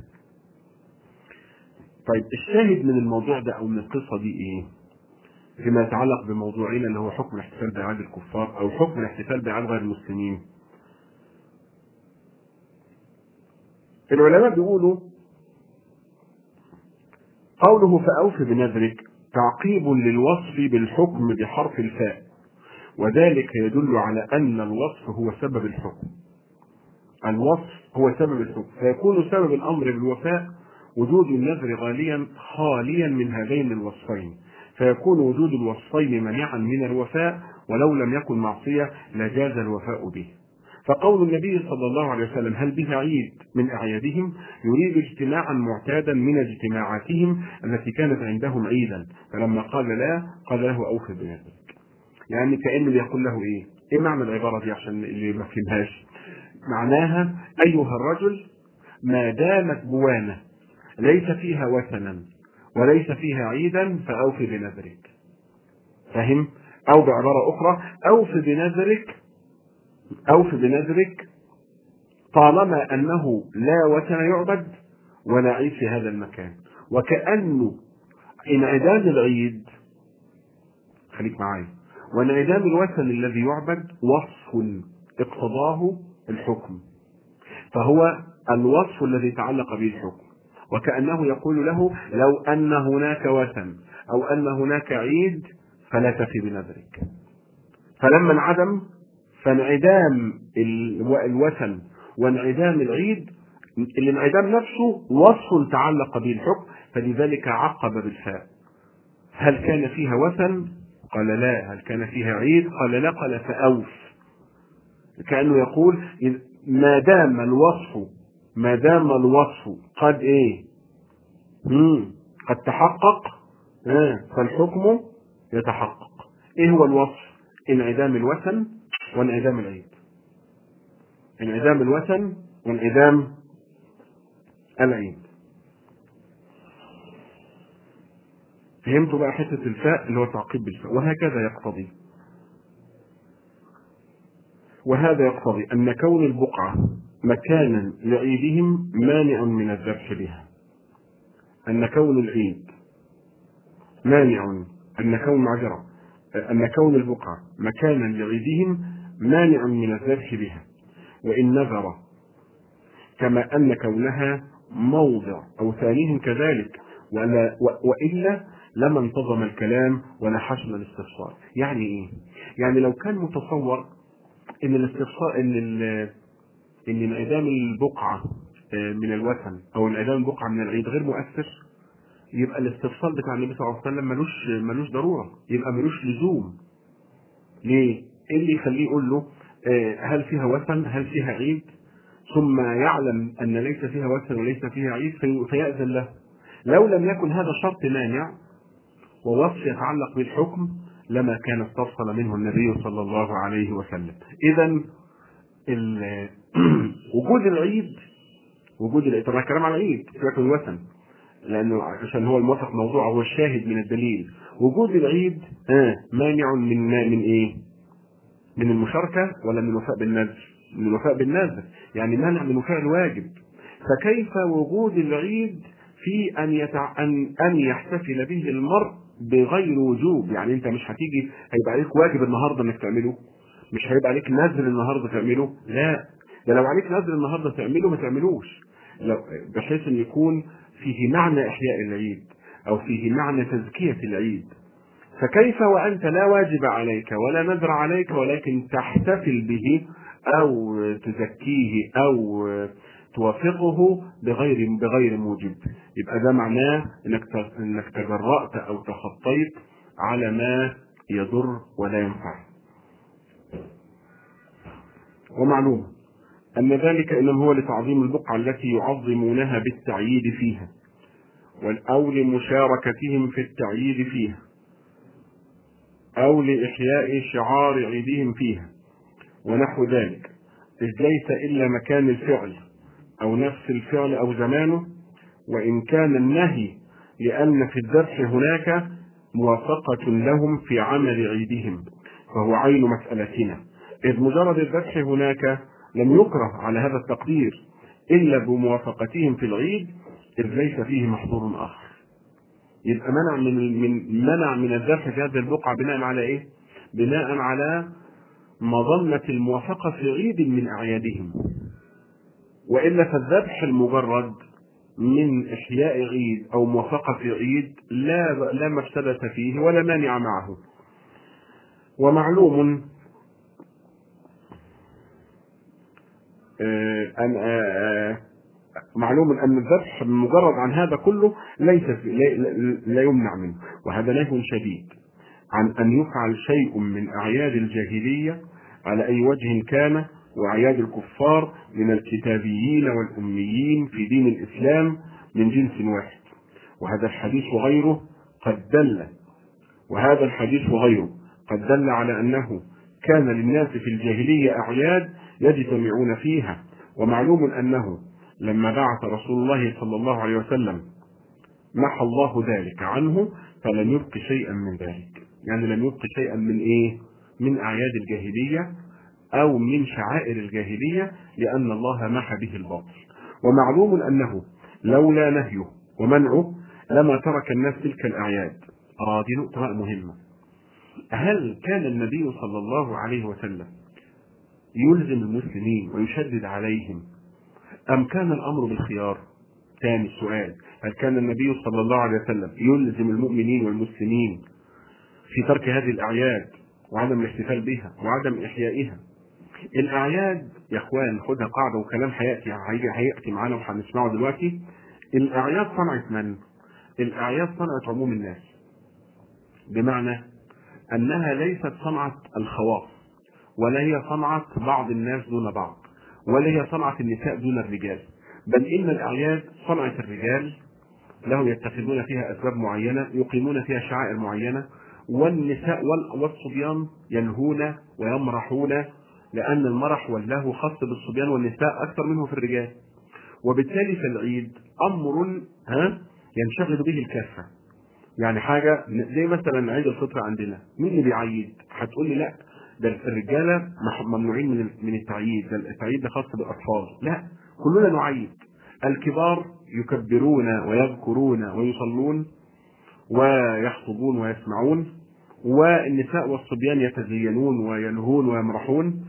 S1: طيب الشاهد من الموضوع ده أو من القصة دي إيه؟ فيما يتعلق بموضوعنا اللي هو حكم الاحتفال بأعياد الكفار أو حكم الاحتفال بأعياد غير المسلمين. العلماء بيقولوا قوله فأوف بنذرك تعقيب للوصف بالحكم بحرف الفاء، وذلك يدل على أن الوصف هو سبب الحكم. الوصف هو سبب الحكم، فيكون سبب الأمر بالوفاء وجود النذر خاليا من هذين الوصفين، فيكون وجود الوصفين منيعا من الوفاء، ولو لم يكن معصية لجاز الوفاء به. فقول النبي صلى الله عليه وسلم هل به عيد من أعيادهم يريد اجتماعا معتادا من اجتماعاتهم التي كانت عندهم عيدا، فلما قال لا قال له أوف بنذرك. يعني كأنه يقول له إيه معنى العبارة دي عشان اللي ما فهمهاش؟ معناها أيها الرجل ما دامت بوانة ليس فيها وثنا وليس فيها عيدا فأوف بنذرك. فهم؟ أو بعبارة أخرى أوف بنذرك طالما أنه لا وثن يعبد ولا عيد في هذا المكان. وكأنه انعدام العيد، خليك معايا، وانعدام الوثن الذي يعبد وصف اقتضاه الحكم، فهو الوصف الذي تعلق به الحكم. وكأنه يقول له لو أن هناك وثن أو أن هناك عيد فلا تفي بنذرك. فلما انعدم فانعدام الوثن وانعدام العيد، الانعدام نفسه وصف تعلق به الحكم، فلذلك عقب بالفاء. هل كان فيها وثن؟ قال لا. هل كان فيها عيد؟ قال لا. قال فأوف. كأنه يقول ما دام الوصف قد قد تحقق فالحكم يتحقق. ايه هو الوصف؟ انعدام الوثن وانعدام العيد. انعدام الوثن وانعدام العيد. فهمتوا بقى حتة الفاء اللي هو تعقيب بالفاء؟ وهذا يقتضي أن كون البقعة مكانا لعيدهم مانع من الذبح بها. أن كون العيد أن كون البقعة مكانا لعيدهم مانع من الذبح بها وإن نذر، كما أن كونها موضع أوثانهم كذلك، وإلا لما انتظم الكلام ولا حشم الاستفسار. يعني إيه؟ يعني لو كان متصور إن الاستفسار إن انعدام البقعة من الوثن أو انعدام البقعة من العيد غير مؤثر، يبقى الاستفسار بتاع النبي صلى الله عليه وسلم ملوش ضرورة، يبقى ملوش لزوم. ليه؟ إيه اللي يخليه يقول له هل فيها وثن؟ هل فيها عيد؟ ثم يعلم أن ليس فيها وثن وليس فيها عيد فيأذن له. لو لم يكن هذا شرط مانع ووصف يتعلق بالحكم لما كان استفصل منه النبي صلى الله عليه وسلم. إذا وجود العيد طبعا الكلام على العيد سيبك من الوثن لأنه عشان هو الموافق موضوع هو الشاهد من الدليل. وجود العيد مانع من إيه؟ من المشاركة ولا من الوفاء بالنذر؟ من الوفاء بالنذر، يعني مانع من وفاء الواجب. فكيف وجود العيد في أن يحتفل به المرء بغير وجوب؟ يعني أنت مش هتيجي هيبقى عليك واجب النهارده إنك تعمله، مش هيبقى عليك نذر النهارده تعمله، لا. ده لو عليك نذر النهارده تعمله ما تعملوش، بحيث أن يكون فيه معنى إحياء العيد أو فيه معنى تزكية العيد. فكيف وأنت لا واجب عليك ولا نذر عليك ولكن تحتفل به أو تزكيه أو توافقه بغير موجب؟ يبقى ده معناه انك تجرأت أو تخطيت على ما يضر ولا ينفع. ومعلوم أن ذلك إنما هو لتعظيم البقعة التي يعظمونها بالتعييد فيها أو لمشاركتهم في التعييد فيها أو لإحياء شعار عيدهم فيها ونحو ذلك، إذ ليس إلا مكان الفعل أو نفس الفعل أو زمانه. وإن كان النهي لأن في الذبح هناك موافقة لهم في عمل عيدهم فهو عين مسألتنا، إذ مجرد الذبح هناك لم يكره على هذا التقدير إلا بموافقتهم في العيد، إذ ليس فيه محظور آخر. يبقى منع من الذبح في هذه البقعة بناء على إيه؟ بناء على مظنة الموافقة في عيد من أعيادهم. وإلا فالذبح المجرد من إحياء عيد أو موافقة عيد لا مفسدة فيه ولا مانع معه. ومعلوم معلوم أن الذبح مجرد عن هذا كله ليس لا يمنع منه، وهذا نهي شديد عن أن يفعل شيء من أعياد الجاهلية على أي وجه كان، وأعياد الكفار من الكتابيين والأميين في دين الإسلام من جنس واحد. وهذا الحديث وغيره قد دل على أنه كان للناس في الجاهلية أعياد يجتمعون فيها. ومعلوم أنه لما بعث رسول الله صلى الله عليه وسلم محى الله ذلك عنه، فلم يبق شيئا من ذلك. يعني لم يبق شيئا من ايه؟ من اعياد الجاهلية او من شعائر الجاهلية، لان الله محى به الباطل. ومعلوم انه لولا نهيه ومنعه لما ترك الناس تلك الاعياد. دي نقطة مهمة. هل كان النبي صلى الله عليه وسلم يلزم المسلمين ويشدد عليهم، ام كان الامر بالخيار؟ ثاني السؤال، هل كان النبي صلى الله عليه وسلم يلزم المؤمنين والمسلمين في ترك هذه الأعياد وعدم الاحتفال بها وعدم إحيائها؟ الأعياد يا إخوان خدها قاعدة، وكلام هيأتي معانا وهنسمعه دلوقتي. الأعياد صنعت من؟ الأعياد صنعت عموم الناس، بمعنى أنها ليست صنعة الخواص، ولا هي صنعة بعض الناس دون بعض، ولا هي صنعة النساء دون الرجال، بل إن الأعياد صنعة الرجال، لهم يتخذون فيها أسباب معينة، يقيمون فيها شعائر معينة، والنساء والصبيان ينهون ويمرحون، لأن المرح واللهو خاص بالصبيان والنساء أكثر منه في الرجال. وبالتالي فالعيد أمر ينشغل به الكافة. يعني حاجة زي مثلا عيد الفطر عندنا، مين اللي بيعيد؟ هتقول لي لا، ده الرجالة ممنوعين من التعييد، ده التعييد ده خاص بالأطفال. لا، كلنا نعيد. الكبار يكبرون ويذكرون ويصلون ويخطبون ويسمعون، والنساء والصبيان يتزينون وينهون ويمرحون،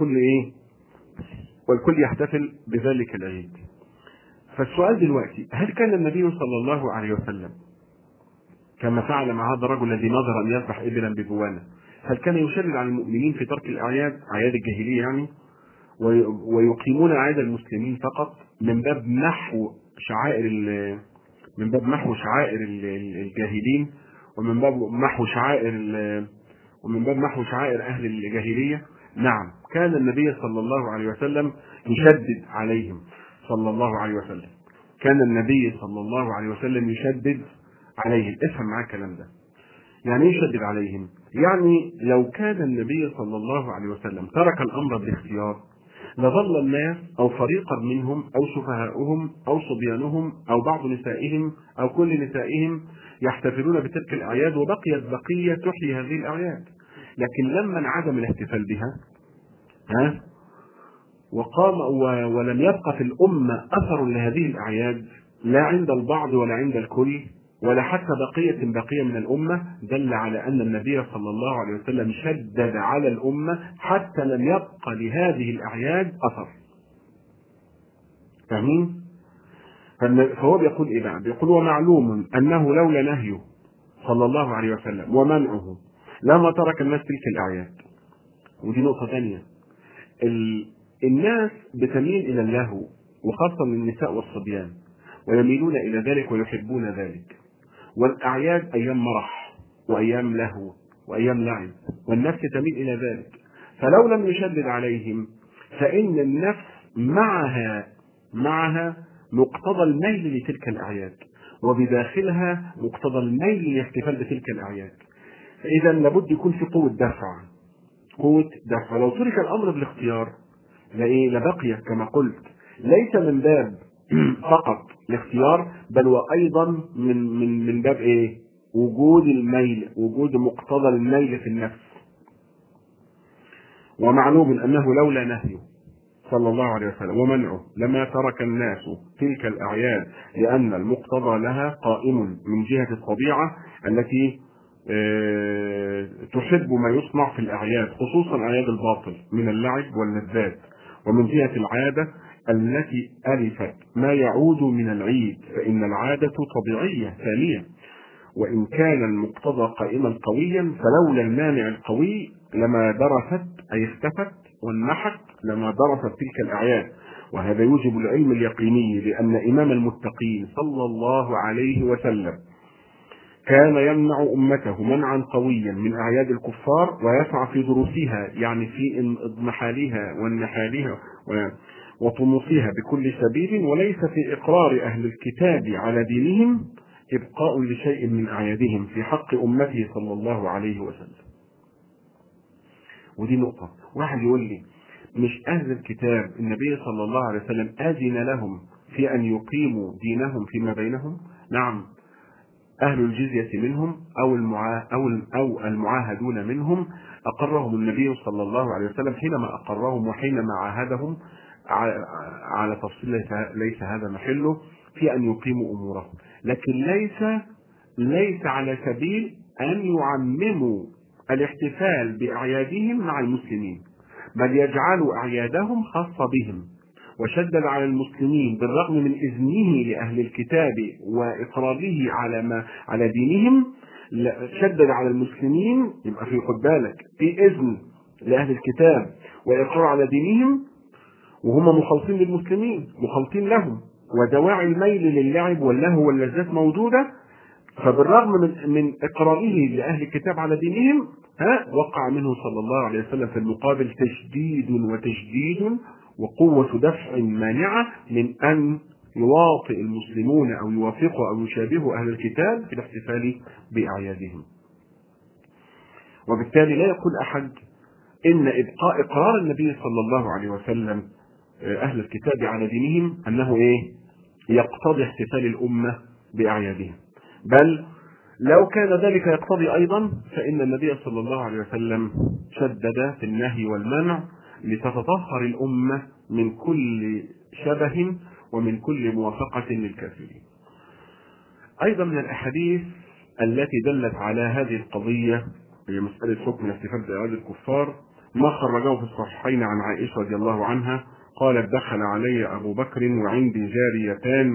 S1: والكل يحتفل بذلك العيد. فالسؤال دلوقتي، هل كان النبي صلى الله عليه وسلم كما فعل مع هذا الرجل الذي نظر أن يذبح إبلا بجوانه، هل كان يشدد على المؤمنين في ترك الأعياد، أعياد الجاهلية يعني، ويقيمون أعياد المسلمين فقط من باب محو شعائر الجاهلين، ومن باب محو شعائر أهل الجاهلية؟ نعم، كان النبي صلى الله عليه وسلم يشدد عليهم صلى الله عليه وسلم. كان النبي صلى الله عليه وسلم يشدد عليهم. افهم معايا الكلام ده. يعني ايه يشدد عليهم؟ يعني لو كان النبي صلى الله عليه وسلم ترك الأمر بالاختيار، لظل الناس أو فريقا منهم أو سفهاؤهم أو صبيانهم أو بعض نسائهم أو كل نسائهم يحتفلون بتلك الأعياد، وبقيت بقية تحيي هذه الأعياد. لكن لما انعدم الاحتفال بها ولم يبقى في الأمة أثر لهذه الأعياد، لا عند البعض ولا عند الكل ولا حتى بقية من الأمة، دل على أن النبي صلى الله عليه وسلم شدد على الأمة حتى لم يبقى لهذه الأعياد أثر. فاهمين؟ فهو بيقول إيه بقى؟ بيقول ومعلوم أنه لولا نهيه صلى الله عليه وسلم ومنعه لما ترك الناس تلك الأعياد. ودي نقطة ثانية. الناس بتميل إلى اللهو، وخاصة النساء والصبيان، ويميلون إلى ذلك ويحبون ذلك. والأعياد أيام مرح وأيام لهو وأيام لعب، والنفس تميل إلى ذلك. فلو لم يشدد عليهم، فإن النفس معها مقتضى الميل لتلك الأعياد، وبداخلها مقتضى الميل للاحتفال بتلك الأعياد. فإذا لابد يكون في قوة دفع. لو ترك الأمر بالاختيار لبقي كما قلت ليس من باب فقط الاختيار، بل وأيضا من باب إيه؟ وجود الميل، وجود مقتضى الميل في النفس. ومعلوم أنه لولا نهيه صلى الله عليه وسلم ومنعه لما ترك الناس تلك الأعياد، لأن المقتضى لها قائم من جهة الطبيعة التي تحب ما يصنع في الأعياد، خصوصا أعياد الباطل من اللعب واللذات، ومن جهة العادة التي ألفت ما يعود من العيد، فإن العادة طبيعية ثانية، وإن كان المقتضى قائما قويا فلولا المانع القوي لما درست أي اختفت، والنحت لما درست تلك الأعياد. وهذا يوجب العلم اليقيني لأن إمام المتقين صلى الله عليه وسلم كان يمنع أمته منعا قويا من أعياد الكفار، ويسعى في دروسها، يعني في اضمحالها وانحالها وطموسها بكل سبيل، وليس في إقرار أهل الكتاب على دينهم إبقاء لشيء من أعيادهم في حق أمته صلى الله عليه وسلم. ودي نقطة. واحد يقول لي مش أهل الكتاب النبي صلى الله عليه وسلم أذن لهم في أن يقيموا دينهم فيما بينهم؟ نعم، أهل الجزية منهم أو المعاهدون منهم أقرهم النبي صلى الله عليه وسلم حينما أقرهم وحينما عاهدهم على تفصيل ليس هذا محله في أن يقيموا أمورهم، لكن ليس على سبيل أن يعمموا الاحتفال بأعيادهم مع المسلمين، بل يجعلوا أعيادهم خاصة بهم. وشدد على المسلمين بالرغم من إذنه لأهل الكتاب وإقراره على دينهم، شدد على المسلمين، يبقى في خد بالك في إذن لأهل الكتاب وإقرار على دينهم وهم مخلصين للمسلمين مخلصين لهم، ودواعي الميل للعب واللهو واللذات موجودة، فبالرغم من إقراره لأهل الكتاب على دينهم وقع منه صلى الله عليه وسلم في المقابل تشديد وقوة دفع مانعة من أن يواطئ المسلمون أو يوافقوا أو يشابهوا أهل الكتاب في الاحتفال بأعيادهم. وبالتالي لا يقول أحد إن إبقاء إقرار النبي صلى الله عليه وسلم أهل الكتاب على دينهم أنه يقتضي احتفال الأمة بأعيادهم، بل لو كان ذلك يقتضي أيضا فإن النبي صلى الله عليه وسلم شدد في النهي والمنع لتتطهر الأمة من كل شبه ومن كل موافقة للكافرين. أيضا من الأحاديث التي دلت على هذه القضية هي مسألة حكم الاحتفال بأعياد الكفار ما خرجه في الصحيحين عن عائشة رضي الله عنها قالت: دخل علي أبو بكر وعندي جاريتان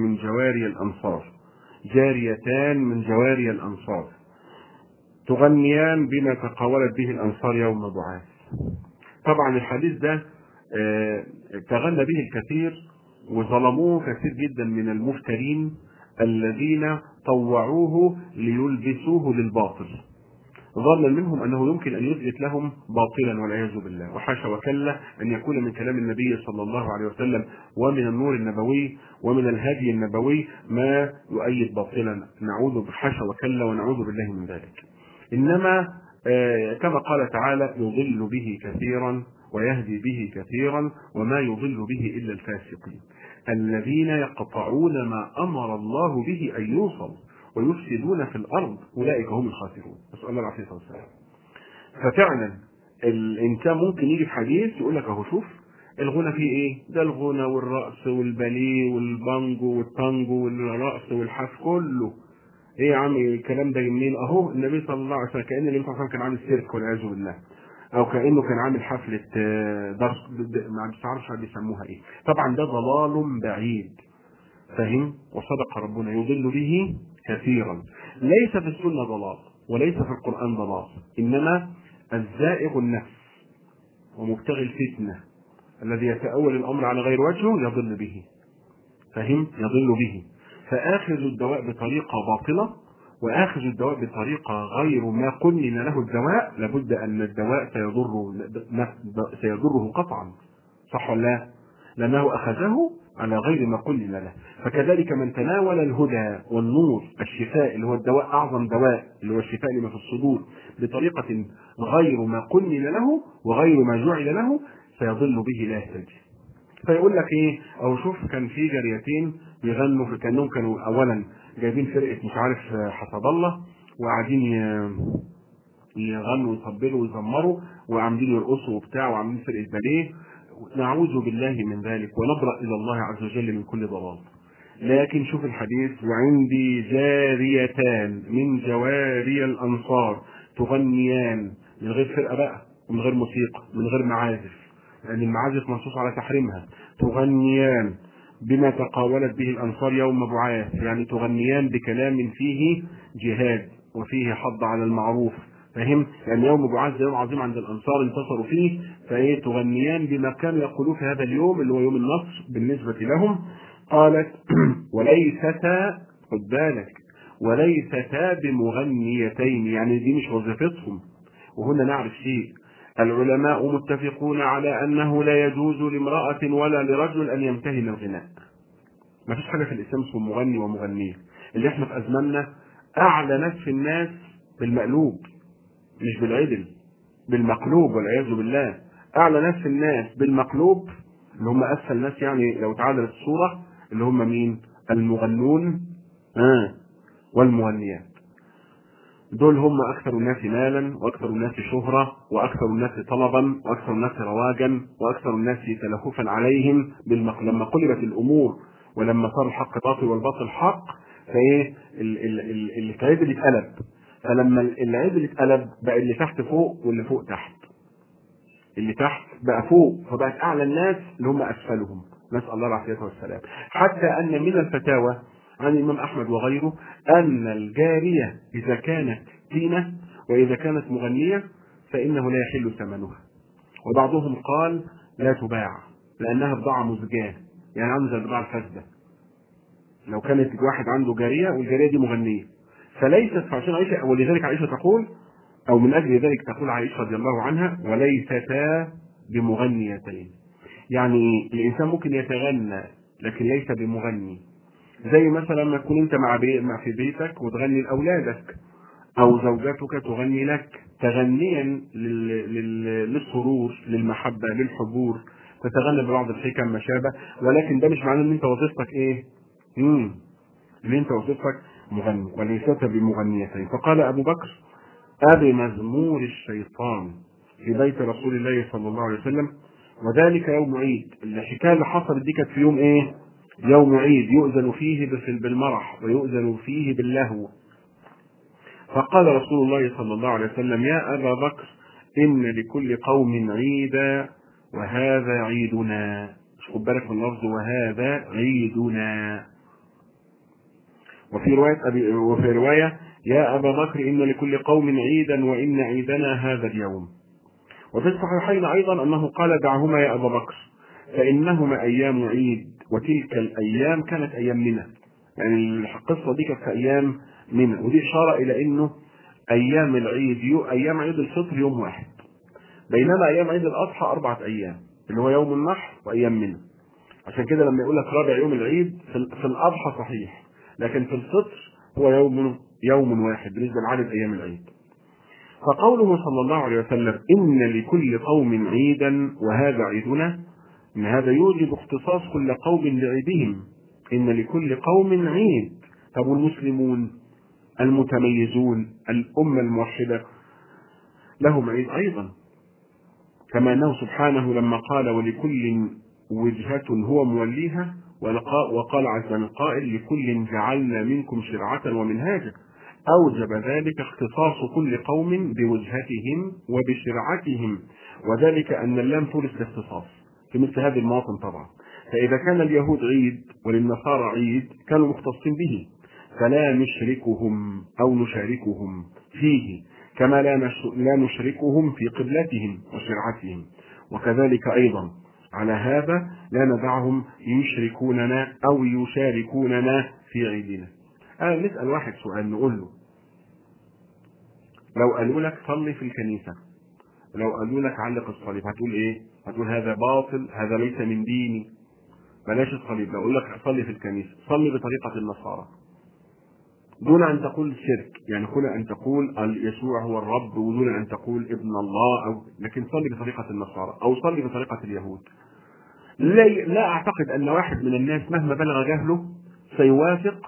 S1: من جواري الأنصار تغنيان بما تقاولت به الأنصار يوم بعاث. طبعا الحديث ده تغنى به الكثير وظلموه كثير جدا من المفترين الذين طوعوه ليلبسوه للباطل، ظنا منهم أنه يمكن أن يثبت لهم باطلا والعياذ بالله، وحاشا وكلا أن يكون من كلام النبي صلى الله عليه وسلم ومن النور النبوي ومن الهدي النبوي ما يؤيد باطلا، نعوذ بحاشا وكلا ونعوذ بالله من ذلك. إنما كما قال تعالى: يضل به كثيرا ويهدي به كثيرا وما يضل به إلا الفاسقين الذين يقطعون ما أمر الله به أن يوصل ويفسدون في الأرض أولئك هم الخاسرون. نسأل الله العافية والسلام. ففعلا الإنسان ممكن يجي في حديث يقول لك أهو شوف الغنى فيه إيه؟ ده الغنى والرقص والباليه والبانجو والتانجو والرقص والحف كله. إيه يا عم الكلام ده منين؟ أهو النبي صلى الله عليه وسلم كأن النبي صلى الله عليه وسلم كان عامل سيرك والعياذ بالله، أو كأنه كان عامل حفلة درس ما بعرفش بيسموها إيه. طبعا ده ضلال بعيد، فهم؟ وصدق ربنا: يضل به كثيرا. ليس في السنة ضلال وليس في القرآن ضلال، إنما الزائغ النفس ومبتغي الفتنة الذي يتأول الأمر على غير وجهه يضل به، فهم؟ يضل به. فآخذ الدواء بطريقة باطلة وآخذ الدواء بطريقة غير ما قنن له الدواء لابد أن الدواء سيضره قطعا، صح ولا لا؟ لأنه أخذه على غير ما قنن له. فكذلك من تناول الهدى والنور الشفاء اللي هو الدواء أعظم دواء اللي هو الشفاء لما في الصدور بطريقة غير ما قنن له وغير ما جعل له سيضل به لا يهتدي. فيقول لك ايه؟ او شوف كان في جاريتين بيغنوا في كانوا اولا جايبين فرقه مش عارف حسب الله وقاعدين يغنوا ويطبلوا ويزمروا وعاملين يرقصوا وبتاع وعاملين فرقه باليه. نعوذ بالله من ذلك ونبرأ الى الله عز وجل من كل ضلال. لكن شوف الحديث: وعندي جاريتان من جواري الانصار تغنيان، من غير فرقه بقى ومن غير موسيقى من غير معازف، لأن المعازف منصوص على تحريمها، تغنيان بما تقاولت به الأنصار يوم بعاث، يعني تغنيان بكلام فيه جهاد وفيه حض على المعروف، فهم؟ يعني يوم بعاث ده يوم عظيم عند الأنصار انتصروا فيه، فايه تغنيان بما كانوا يقولون في هذا اليوم اللي هو يوم النصر بالنسبة لهم. قالت وليستا، خد بالك، وليستا بمغنيتين، يعني دي مش وظيفتهم. وهنا نعرف شيء، العلماء متفقون على أنه لا يجوز لامرأة ولا لرجل أن يمتهن الغناء. ما فيش حاجة في الإسلام اسمه مغني ومغنية. اللي احنا في أزماننا أعلى ناس في الناس بالمقلوب، مش بالعدل، بالمقلوب والعياذ بالله. أعلى ناس في الناس بالمقلوب اللي هم أسهل ناس، يعني لو تعادلت الصورة اللي هم مين؟ المغنون والمغنيات. دول هم أكثر الناس مالا وأكثر الناس شهرة وأكثر الناس طلبا وأكثر الناس رواجا وأكثر الناس تلهفا عليهم لما قلبت الأمور ولما صار الحق باطل والباطل حق، فإيه العيد اللي اتقلب. فلما العيد اللي اتقلب بقى اللي تحت فوق واللي فوق تحت، اللي تحت بقى فوق، فبقت أعلى الناس اللي هم أسفلهم، نسأل الله العافية والسلام. حتى أن من الفتاوى عن الإمام أحمد وغيره أن الجارية إذا كانت تينة وإذا كانت مغنية فإنه لا يحل ثمنها. وبعضهم قال لا تباع لأنها بضاعة مزجاة، يعني عامله زي البضاعة الفاسدة. لو كانت واحد عنده جارية والجارية دي مغنية فليست، فعشان عائشة، ولذلك عائشة تقول، أو من أجل ذلك تقول عائشة رضي الله عنها وليستا بمغنيتين. يعني الإنسان ممكن يتغنى لكن ليس بمغني. زي مثلا لما تكون أنت في بيتك وتغني لأولادك، أو زوجتك تغني لك تغنيا للسرور، للمحبة، للحبور، تتغنى ببعض الحكم ما شابه، ولكن ده مش معناه ان انت وظيفتك ايه؟ ان انت وظيفتك مغني. وليست بمغنيتين. فقال ابو بكر ابي مزمور الشيطان في بيت رسول الله صلى الله عليه وسلم، وذلك يوم عيد. الحكايه اللي حصلت دي كانت في يوم ايه؟ يوم عيد يؤذن فيه بالمرح ويؤذن فيه باللهو. فقال رسول الله صلى الله عليه وسلم يا أبا بكر إن لكل قوم عيدا وهذا عيدنا. خد بالك من اللفظ وهذا عيدنا. وفي رواية يا أبا بكر إن لكل قوم عيدا وإن عيدنا هذا اليوم. وفي الصحيحين أيضا أنه قال دعهما يا أبا بكر فإنهما أيام عيد وتلك الأيام كانت أيام منى. يعني القصة دي كانت في أيام منى، ودي إشارة إلى أنه أيام العيد أيام عيد الفطر يوم واحد، بينما أيام عيد الأضحى 4 أيام اللي هو يوم النحر وأيام منى. عشان كده لما يقول لك رابع يوم العيد في الأضحى صحيح، لكن في الفطر هو يوم واحد بالنسبة لعدد أيام العيد. فقوله صلى الله عليه وسلم إن لكل قوم عيدا وهذا عيدنا، إن هذا يوجب اختصاص كل قوم بعيدهم. إن لكل قوم عيد. طب والمسلمون المتميزون الأمة الموحدة لهم عيد أيضا، كما أنه سبحانه لما قال ولكل وجهة هو موليها، وقال عز من قائل لكل جعلنا منكم شرعة ومنهاجا، أوجب ذلك اختصاص كل قوم بوجهتهم وبشرعتهم، وذلك أن اللام تورث الاختصاص في مثل هذه المواطن طبعا. فإذا كان اليهود عيد وللنصارى عيد كانوا مختصين به، فلا نشركهم أو نشاركهم فيه، كما لا نشركهم في قبلتهم وشرعتهم. وكذلك أيضا على هذا لا ندعهم يشركوننا أو يشاركوننا في عيدنا. نسأل واحد سؤال نقول له لو قالوا لك صلي في الكنيسة، لو قالوا لك علق الصليب، هتقول ايه؟ هتقول هذا باطل، هذا ليس من ديني، بلاش الصليب. لو اقول لك صلي في الكنيسة، صلي بطريقة النصارى دون ان تقول شرك، يعني دون ان تقول يسوع هو الرب ودون ان تقول ابن الله، او لكن صلي بطريقة النصارى او صلي بطريقة اليهود. لا اعتقد ان واحد من الناس مهما بلغ جهله سيوافق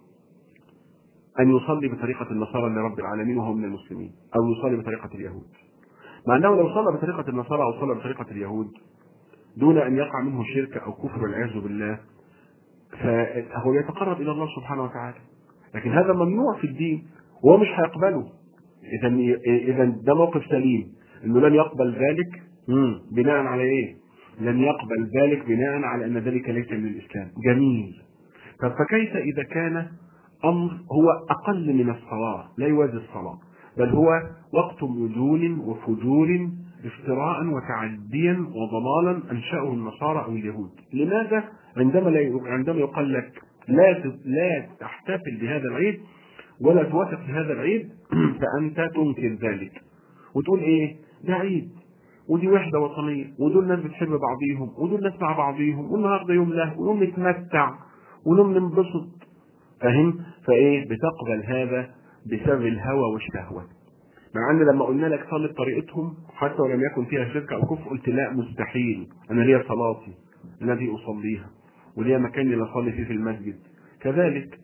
S1: ان يصلي بطريقة النصارى لرب العالمين وهو من المسلمين، او يصلي بطريقة اليهود. مع انه لو صلى بطريقة النصارى او صلى بطريقة اليهود دون ان يقع منه شرك او كفر والعياذ بالله، فهو يتقرب الى الله سبحانه وتعالى. لكن هذا ممنوع في الدين وهو مش هيقبله. اذا ده موقف سليم انه لن يقبل ذلك. بناء على ايه؟ لن يقبل ذلك بناء على أن ذلك ليس من الإسلام. جميل. طب فكيف إذا كان أمر هو أقل من الصلاة، لا يوازي الصلاة، بل هو وقت مجون وفجور افتراء وتعديا وضلالا أنشأه النصارى أو اليهود؟ لماذا عندما يقال لك لا تحتفل بهذا العيد ولا توافق في هذا العيد فأنت تنكر ذلك وتقول إيه؟ ده عيد ودي وحدة وطنية ودول ناس بتحب بعضيهم ودول ناس مع بعضيهم والنهارده يوم له ويوم نتمتع ونوم ننبسط. فاهم؟ فايه بتقبل هذا بسبب الهوى والشهوة. مع ان لما قلنا لك صلي بطريقتهم حتى ولم يكن فيها شرك او كفر قلت لا مستحيل، انا ليا صلاتي التي اصليها وليا مكان اللي اصلي فيه في المسجد. كذلك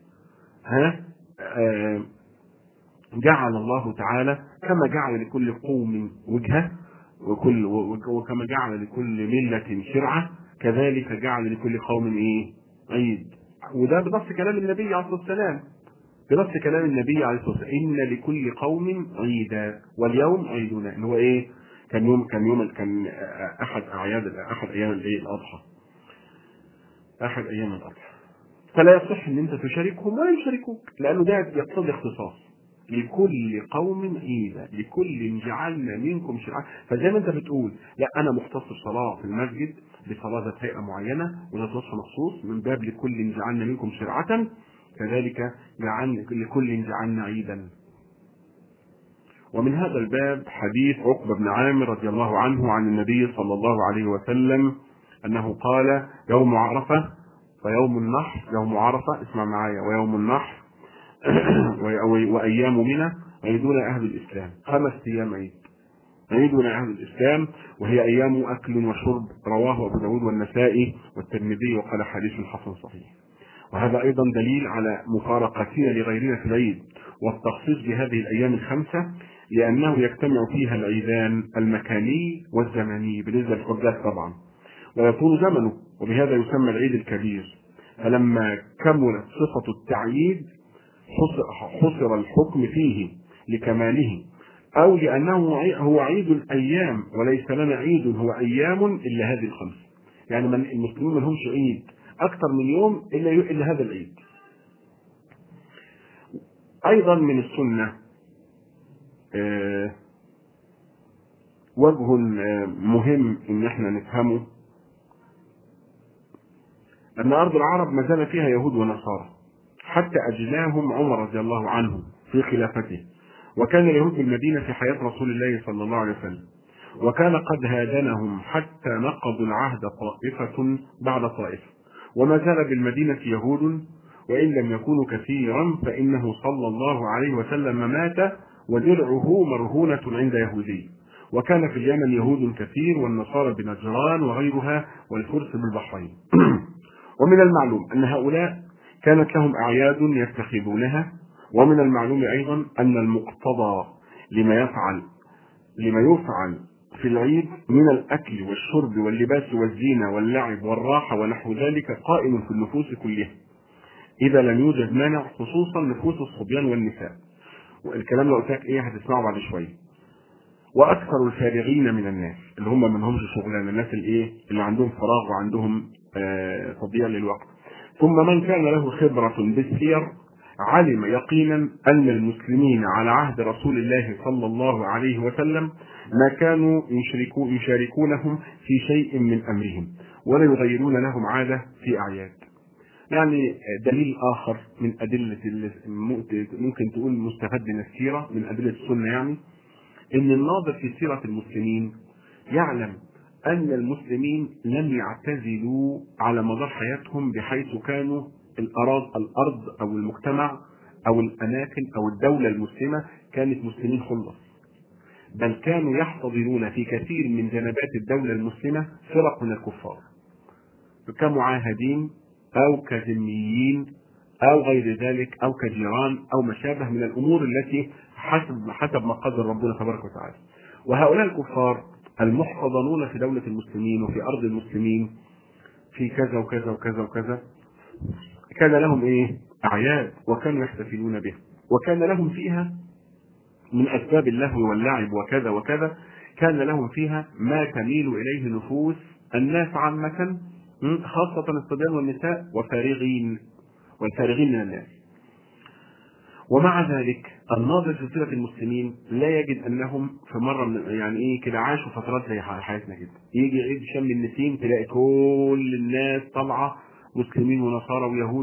S1: جعل الله تعالى كما جعل لكل قوم وجهة وكما جعل لكل ملة شرعة كذلك جعل لكل قوم ايه؟ عيد. وده بنص كلام النبي عليه الصلاة والسلام، بنص كلام النبي عليه الصلاة والسلام إن لكل قوم عيدا واليوم عيدنا، اللي هو ايه؟ كان أحد أيام الأضحى، أحد أيام الأضحى. فلا يصح ان انت تشاركهم ولا يشاركوك، لانه ده يقتضي اختصاص. لكل قوم عيدا لكل جعلنا منكم شرعا. فزي ما انت بتقول لا انا مختص بصلاه في المسجد بصلاه ذات هيئه معينه وذات وصف مخصوص من باب لكل جعلنا منكم شرعه، كذلك لكل جعلنا عيدا. ومن هذا الباب حديث عقبة بن عامر رضي الله عنه عن النبي صلى الله عليه وسلم أنه قال يوم عرفة ويوم النحر، يوم عرفة اسمع معايا، ويوم النحر وأيام منى عيدون أهل الإسلام، 5 أيام عيدون أهل الإسلام، وهي أيام أكل وشرب. رواه أبو داود والنسائي والترمذي وقال حديث حسن صحيح. وهذا أيضا دليل على مفارقتنا لغيرنا في العيد والتخصيص بهذه الأيام ال5 لأنه يجتمع فيها العيدان المكاني والزمني بالنسبة للحجاج طبعا ويطول زمنه، وبهذا يسمى العيد الكبير. فلما كملت صفة التعييد حصر الحكم فيه لكماله، أو لأنه هو عيد الأيام وليس لنا عيد هو أيام إلا هذه ال5. يعني المسلمين ما لهمش عيد أكثر من يوم إلا هذا العيد. أيضا من السنة وجه مهم إن احنا نفهمه، أن أرض العرب ما زال فيها يهود ونصارى حتى أجلاهم عمر رضي الله عنه في خلافته، وكان اليهود بالمدينة في حياة رسول الله صلى الله عليه وسلم، وكان قد هادنهم حتى نقضوا العهد طائفة بعد طائفة، وما زال بالمدينة يهود وإن لم يكونوا كثيرا، فإنه صلى الله عليه وسلم مات ودرعه مرهونة عند يهودي. وكان في اليمن يهود كثير والنصارى بنجران وغيرها والفرس بالبحرين. ومن المعلوم أن هؤلاء كانت لهم أعياد يتخذونها، ومن المعلوم أيضا أن المقتضى لما يفعل في العيد من الأكل والشرب واللباس والزينة واللعب والراحة ونحو ذلك قائم في النفوس كلها إذا لم يوجد مانع، خصوصا نفوس الصبيان والنساء. والكلام لو قلت لك إيه هتسمعه بعد شوية. وأكثر الفارغين من الناس اللي هم منهمش شغلانة، الناس اللي عندهم فراغ وعندهم تضييع للوقت. ثم من كان له خبرة بالسير علم يقينا أن المسلمين على عهد رسول الله صلى الله عليه وسلم ما كانوا يشاركونهم في شيء من أمرهم ولا يغيرون لهم عادة في أعياد. يعني دليل آخر من أدلة ممكن تقول مستفاد من السيرة من أدلة السنة، يعني إن الناظر في سيرة المسلمين يعلم أن المسلمين لم يعتزلوا على مدار حياتهم بحيث كانوا الأرض أو المجتمع أو الأماكن أو الدولة المسلمة كانت مسلمين خلص، بل كانوا يحتضنون في كثير من جنبات الدولة المسلمة فرق من الكفار كمعاهدين أو كذميين أو غير ذلك أو كجيران أو ما شابه من الأمور التي حسب ما قدر ربنا تبارك وتعالى. وهؤلاء الكفار المحتضنون في دولة المسلمين وفي أرض المسلمين في كذا وكذا وكذا وكذا كان لهم أعياد وكانوا يحتفلون بها، وكان لهم فيها من أسباب اللهو واللعب وكذا وكذا، كان لهم فيها ما تميل إليه نفوس الناس عامة، خاصة الصبيان والنساء والفارغين من الناس. ومع ذلك الناظر في سيرة المسلمين لا يجد انهم في مرة من يعني ايه كده عاشوا فترات زي حياتنا كده. يجي عيد شم النسيم تلاقي كل الناس طالعة، مسلمين ونصارى ويهود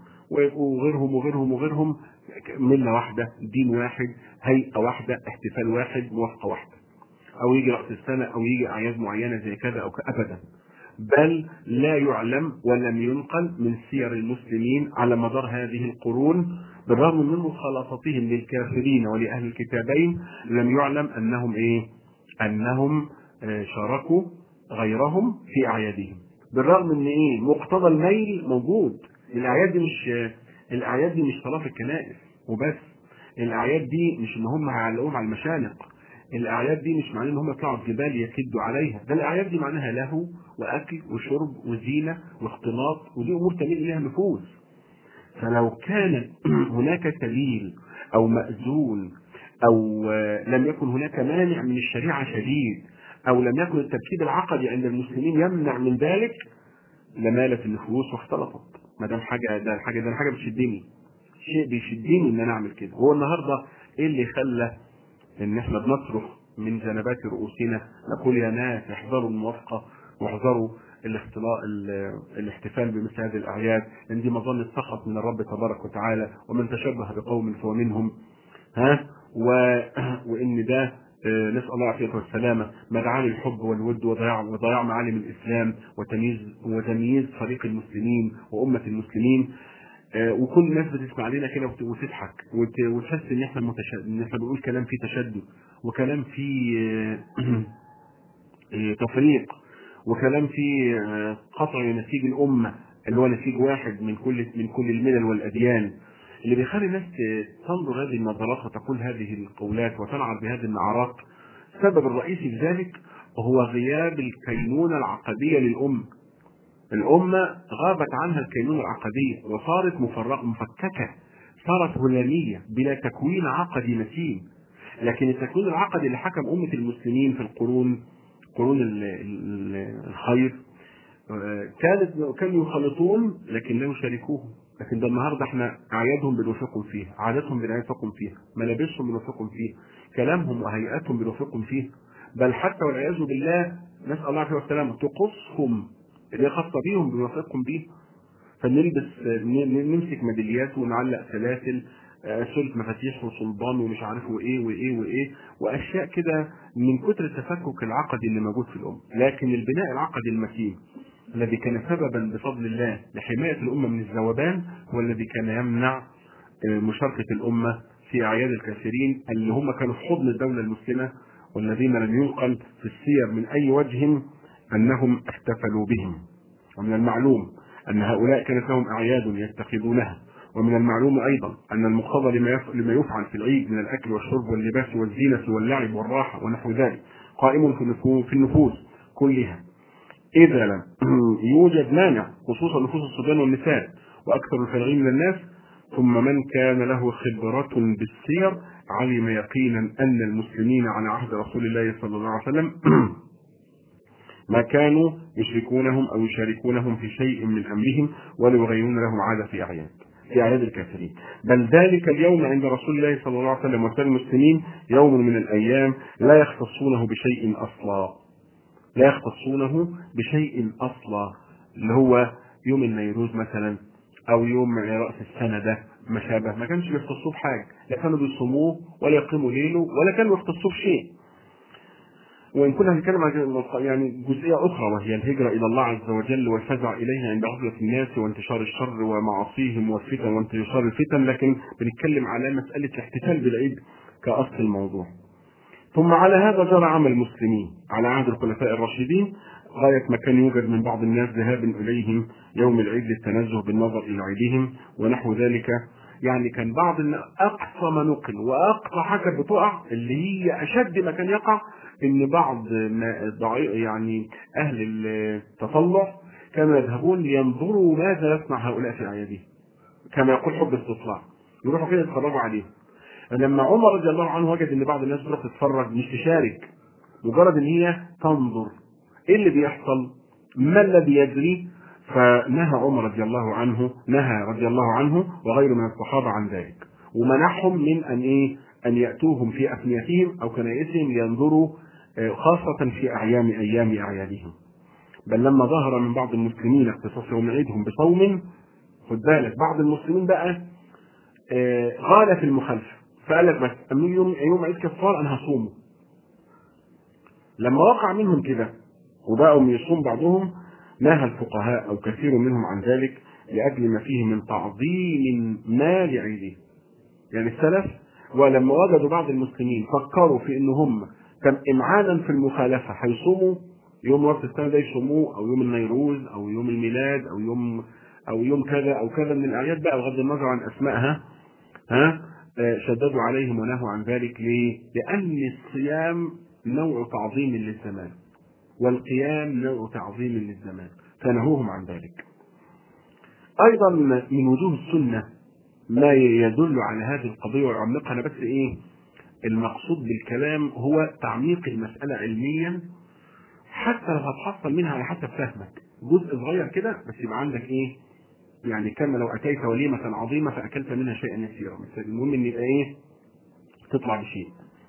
S1: وغيرهم ملة واحدة، دين واحد، هيئة واحدة، احتفال واحد، موافقة واحدة. او يجي رأس السنة او يجي اعياد معينة زي كذا او ابدا. بل لا يعلم ولم ينقل من سير المسلمين على مدار هذه القرون، بالرغم من مخالطتهم للكافرين ولأهل الكتابين، لم يعلم انهم شاركوا غيرهم في اعيادهم، بالرغم ان مقتضى الميل موجود. الاعياد دي مش صلاة في الكنائس وبس. الاعياد دي مش ان هم هيعلقوهم على المشانق. الاعياد دي مش معناه ان هم يطلعوا الجبال يكدوا عليها. ده الاعياد دي معناها لهو واكل وشرب وزينه واختلاط، ودي امور تميل اليها نفوس. فلو كان هناك سبيل او مأذون او لم يكن هناك مانع من الشريعه شديد، او لم يكن التركيب العقدي عند المسلمين يمنع من ذلك، لمالت النفوس واختلطت. ما دام حاجه بتشدني، شيء بيشدني ان انا اعمل كده. هو النهارده ايه اللي خلى ان احنا بنصرخ من جنبات رؤوسنا نقول يا ناس احذروا الموافقه واحذروا الاحتفال بمثل هذه الاعياد، لان دي مظنه سخط من الرب تبارك وتعالى، ومن تشبه بقوم فهو منهم. وان ده نسال الله العافيه والسلامه مدعاة الحب والود وضياع معالم الاسلام وتمييز فريق المسلمين وامه المسلمين. وكل الناس بتسمع علينا كده وتضحك وتحس ان احنا بنقول كلام فيه تشدد، وكلام فيه تفريق، وكلام فيه قطع نسيج الامه اللي هو نسيج واحد من كل الملل والاديان. اللي بيخلي الناس تنظر هذه النظرات وتقول هذه القولات وتنعر بهذه النعرات، السبب الرئيسي في ذلك هو غياب الكينونه العقديه للامه. الأمة غابت عنها الكينونة العقدية وصارت مفككة، صارت هلامية بلا تكوين عقدي متين. لكن التكوين العقدي اللي حكم أمة المسلمين في قرون الخير كانوا يخلطون لكن لا يشاركوهم. لكن ده النهارده احنا اعيادهم بنوافقهم فيها، عاداتهم بنوافقهم فيها، ملابسهم بنوافقهم فيها، كلامهم وهيئاتهم بنوافقهم فيها، بل حتى والعياذ بالله نسال الله العافيه والسلامه طقوسهم اللي خاصه بيهم بنوافقهم بيها. فنلبس نمسك ميداليات ونعلق سلاسل، سلك مفاتيح وصلبان ومش عارف وايه واشياء كده من كتر التفكك العقدي اللي موجود في الامه. لكن البناء العقدي المتين الذي كان سببا بفضل الله لحمايه الامه من الذوبان هو الذي كان يمنع مشاركه الامه في اعياد الكافرين اللي هم كانوا في حضن الدوله المسلمه، والذين لم ينقل في السير من اي وجه انهم احتفلوا بهم. ومن المعلوم ان هؤلاء كانت لهم اعياد يتخذونها، ومن المعلوم ايضا ان المقتضى لما يفعل في العيد من الاكل والشرب واللباس والزينه واللعب والراحه ونحو ذلك قائم في النفوس كلها، اذا لم يوجد مانع، خصوصا نفوس الصبيان والنساء واكثر الفارغين من الناس. ثم من كان له خبرة بالسير علم يقينا ان المسلمين على عهد رسول الله صلى الله عليه وسلم ما كانوا يشركونهم او يشاركونهم في شيء من امرهم ولا يغيرون لهم عادة في اعياد الكافرين، بل ذلك اليوم عند رسول الله صلى الله عليه وسلم وسائر المسلمين يوم من الايام لا يختصونه بشيء اصلا، اللي هو يوم النيروز مثلا او يوم راس السنه ده ما شابه، ما كانش بيختصوه بحاجه، لا كانوا بيصوموه ولا يقيموا ليله ولا كانوا يختصوه بشيء. وإن كنا هنتكلم عن يعني جزئية أخرى وهي الهجرة إلى الله عز وجل والفزع إليها عند غفلة الناس وانتشار الشر ومعاصيهم والفتن وانتشار الفتن، لكن بنتكلم على مسألة الاحتفال بالعيد كأصل الموضوع. ثم على هذا جرى عمل المسلمين على عهد الخلفاء الراشدين، غاية ما كان يوجد من بعض الناس ذهاب إليهم يوم العيد للتنزه بالنظر إلى عيدهم ونحو ذلك. يعني كان بعض أقصى ما نقل وأقصى حاجة بتقع اللي هي أشد ما كان يقع إن بعض يعني أهل التطلع كانوا يذهبون لينظروا ماذا يصنع هؤلاء في أعيادهم، كما يقول حب استطلاع، يروحوا كده يتفرجوا عليهم. لما عمر رضي الله عنه وجد ان بعض الناس بتروح تتفرج مش تشارك، مجرد ان هي تنظر ايه اللي بيحصل، ما الذي يجري؟ فنهى عمر رضي الله عنه وغيره من الصحابة عن ذلك، ومنعهم من أن يأتوهم في أفنيتهم أو كنائسهم لينظروا خاصة في أيام أعيادهم. بل لما ظهر من بعض المسلمين اختصاص يوم عيدهم بصوم، خد بالك بعض المسلمين بقى غال في المخالفة، فقال لك بس يوم عيد كفار أنا هصومه. لما وقع منهم كده وبقوا يصوم بعضهم، نهى الفقهاء أو كثير منهم عن ذلك لأجل ما فيه من تعظيم ما لعيده. يعني السلف ولما وجدوا بعض المسلمين فكروا في ان هم امعانا في المخالفه هيصوموا يوم راس السنه ده، يصوموه او يوم النيروز او يوم الميلاد او يوم كذا او كذا من الاعياد بقى بغض النظر عن اسمائها، شددوا عليهم ونهوا عن ذلك. ليه؟ لان الصيام نوع تعظيم للزمان والقيام نوع تعظيم للزمان، فنهوهم عن ذلك. ايضا من وجوه السنه ما يدل على هذه القضيه ويعمقها. انا بس المقصود بالكلام هو تعميق المساله علميا، حتى لو هتحصل منها على حسب فهمك جزء صغير كده، بس يبقى عندك يعني كما لو اتيت وليمه عظيمه فاكلت منها شيئا يسيرا، المهم ان يبقى تطلع بشيء.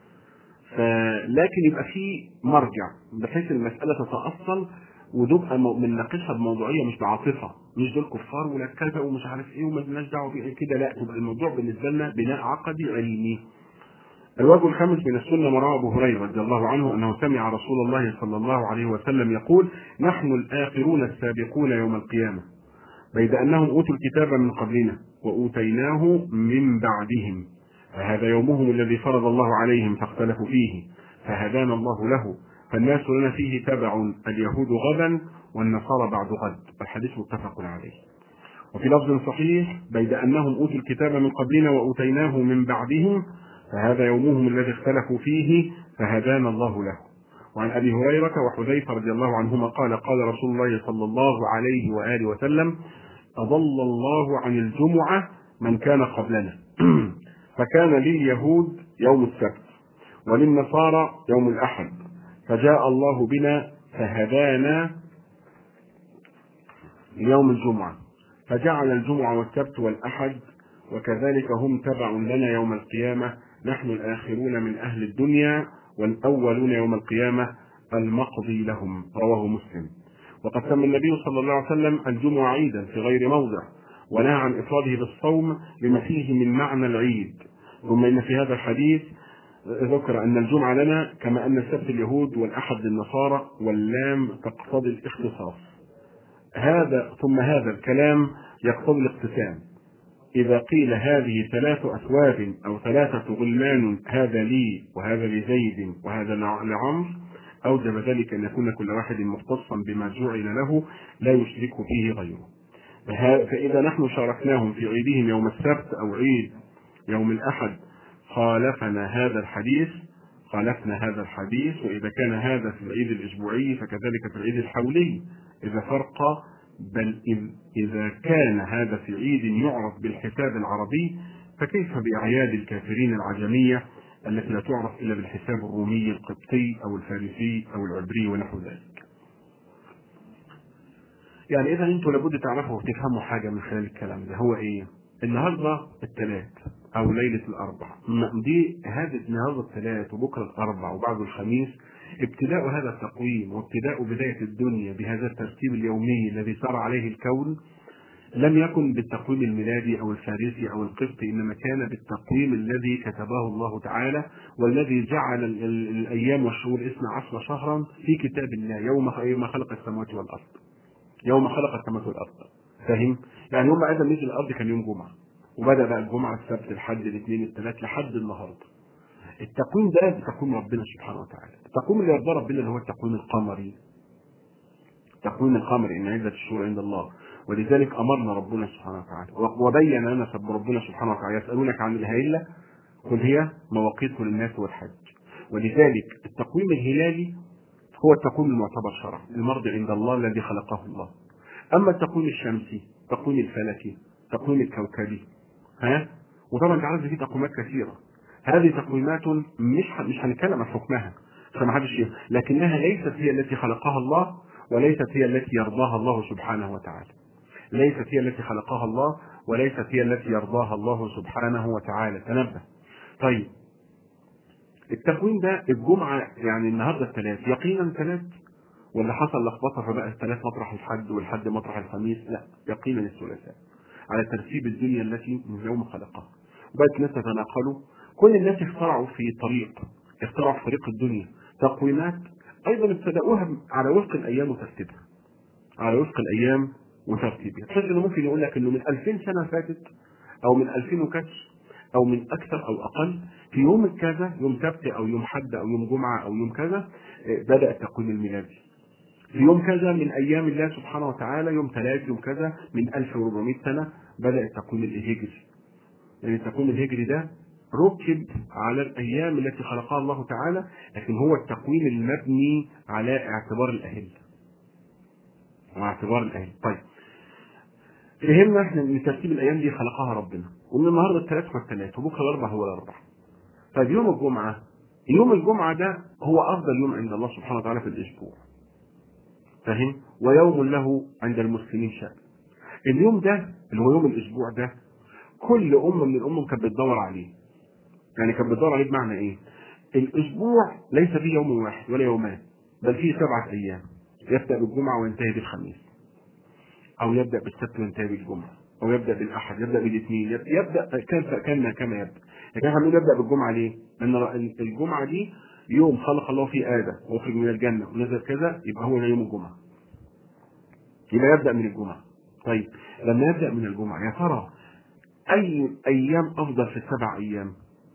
S1: لكن يبقى في مرجع بحيث المساله تتاصل وتبقى بنناقشها بموضوعيه مش بعاطفه، مش دول كفار ولا كذا ومش عارف وما لناش دعوه بيه كده، لا، تبقى الموضوع بالنسبه لنا بناء عقدي علمي. الوجه الخامس من السنه ما رواه ابو هريره رضي الله عنه انه سمع رسول الله صلى الله عليه وسلم يقول: نحن الاخرون السابقون يوم القيامه، بيد انهم اوتوا الكتاب من قبلنا واوتيناه من بعدهم، فهذا يومهم الذي فرض الله عليهم فاختلفوا فيه، فهدانا الله له، فالناس لنا فيه تبع، اليهود غدا والنصارى بعد غد. الحديث متفق عليه. وفي لفظ صحيح: بيد انهم اوتوا الكتاب من قبلنا واوتيناه من بعدهم، فهذا يومهم الذي اختلفوا فيه، فهدانا الله له. وعن ابي هريره وحذيفه رضي الله عنهما قال: قال رسول الله صلى الله عليه واله وسلم: اضل الله عن الجمعه من كان قبلنا فكان لليهود يوم السبت وللنصارى يوم الاحد، فجاء الله بنا فهدانا يوم الجمعه، فجعل الجمعه والسبت والاحد، وكذلك هم تبع لنا يوم القيامه، نحن الاخرون من اهل الدنيا والاولون يوم القيامه، المقضي لهم. رواه مسلم. وقد سمى النبي صلى الله عليه وسلم الجمعه عيدا في غير موضع، ونهى عن افراده بالصوم لما فيه من معنى العيد. ثم ان في هذا الحديث ذكر ان الجمعه لنا كما ان السبت اليهود والاحد للنصارى، واللام تقتضي الاختصاص. ثم هذا الكلام يقتضي الاقتسام. إذا قيل هذه 3 أثواب أو 3 غلمان، هذا لي وهذا لزيد وهذا لعمرو، أوجب ذلك أن يكون كل واحد مختصا بما جعل له لا يشرك فيه غيره. فإذا نحن شاركناهم في عيدهم يوم السبت أو عيد يوم الأحد خالفنا هذا الحديث. وإذا كان هذا في العيد الأسبوعي فكذلك في العيد الحولي إذا فرق. بل إذا كان هذا في عيد يعرف بالحساب العربي، فكيف بأعياد الكافرين العجمية التي لا تعرف إلا بالحساب الرومي القبطي أو الفارسي أو العبري ونحو ذلك. يعني إذا أنتم لابد تعرفوا وتفهموا حاجة من خلال الكلام ده، هو النهارده الثلاث أو ليلة الأربع، دي هذا النهارده الثلاث وبكرة الأربع وبعد الخميس، ابتداء هذا التقويم وابتداء بداية الدنيا بهذا الترتيب اليومي الذي سار عليه الكون لم يكن بالتقويم الميلادي أو الفارسي أو القبطي، إنما كان بالتقويم الذي كتبه الله تعالى، والذي جعل الأيام والشهور 12 شهرا في كتاب الله يوم خلق السماوات والأرض. فاهم؟ يعني يوم ما آدم نزل الأرض كان يوم جمعة، وبدأ بقى الجمعة السبت الحد الاثنين الثلاث لحد النهارده. التقويم ده تقويم ربنا سبحانه وتعالى. التقويم اللي يرضى ربنا اللي هو التقويم القمري، ان عدة الشهور عند الله. ولذلك امرنا ربنا سبحانه وتعالى وبين لنا ربنا سبحانه وتعالى: يسالونك عن الهيلة قل هي مواقيت للناس والحج. ولذلك التقويم الهلالي هو التقويم المعتبر شرعا المرضي عند الله الذي خلقه الله. اما التقويم الشمسي، التقويم الفلكي، التقويم الكوكبي، وطبعا انت عارف في تقويمات كثيره. هذه تقويمات مش هنتكلم عن حكمها عشان ما حدش لكنها ليست هي التي خلقها الله، وليست هي التي يرضاها الله سبحانه وتعالى. ليست هي التي خلقها الله، وليست هي التي يرضاها الله سبحانه وتعالى. تنبه. طيب التقويم ده الجمعة يعني النهاردة الثلاث يقينا ثلاث، ولا حصل لخبطة فبقى الثلاث مطرح الحد والحد مطرح الخميس؟ لا، يقينا الثلاثاء على ترتيب الدنيا التي من يوم خلقها. وبقت الناس تتناقلوا، كل الناس اخترعوا في طريق الدنيا تقويمات ايضا ابتدأوها على وفق الايام وترتيبها، على وفق الايام وترتيبها. تجد انه ممكن يقول لك انه من 2000 سنة فاتت او من 2000 وكسر او من اكثر او اقل، في يوم كذا، يوم سبت او يوم حد او يوم جمعة او يوم كذا، بدأ التقويم الميلادي. في يوم كذا من ايام الله سبحانه وتعالى، يوم ثلاث، يوم كذا من 1400 سنة بدأ التقويم الهجري. يعني التقويم الهجري ده ركب على الايام التي خلقها الله تعالى، لكن هو التقويم المبني على اعتبار الاهل واعتبار الاهل. طيب فهمنا احنا ان ترتيب الايام دي خلقها ربنا، ومن النهارده الثلاث هو الثلاث، وبكره الاربع هو الاربع. طيب يوم الجمعه، يوم الجمعه ده هو افضل يوم عند الله سبحانه وتعالى في الاسبوع، فاهم؟ ويوم له عند المسلمين شأن. اليوم ده اللي هو يوم الاسبوع ده كل امه من الامم كانت بتدور عليه. يعني كانت بتدور عليه بمعنى ايه؟ الاسبوع ليس فيه يوم واحد ولا يومان، بل فيه 7 ايام، يبدا بالجمعه وينتهي بالخميس، او يبدا بالسبت وينتهي بالجمعه، او يبدا بالاحد، يبدا بالاثنين، يبدا كما يبدا. لكن احنا بنبدا بالجمعه ليه؟ لان الجمعه دي يوم خلق الله فيه ادم واخرج من الجنه ونزل كذا، يبقى هو يوم الجمعه، يبقى يبدا من الجمعه. طيب لما يبدا من الجمعه، يا ترى اي ايام افضل في ال7 ايام؟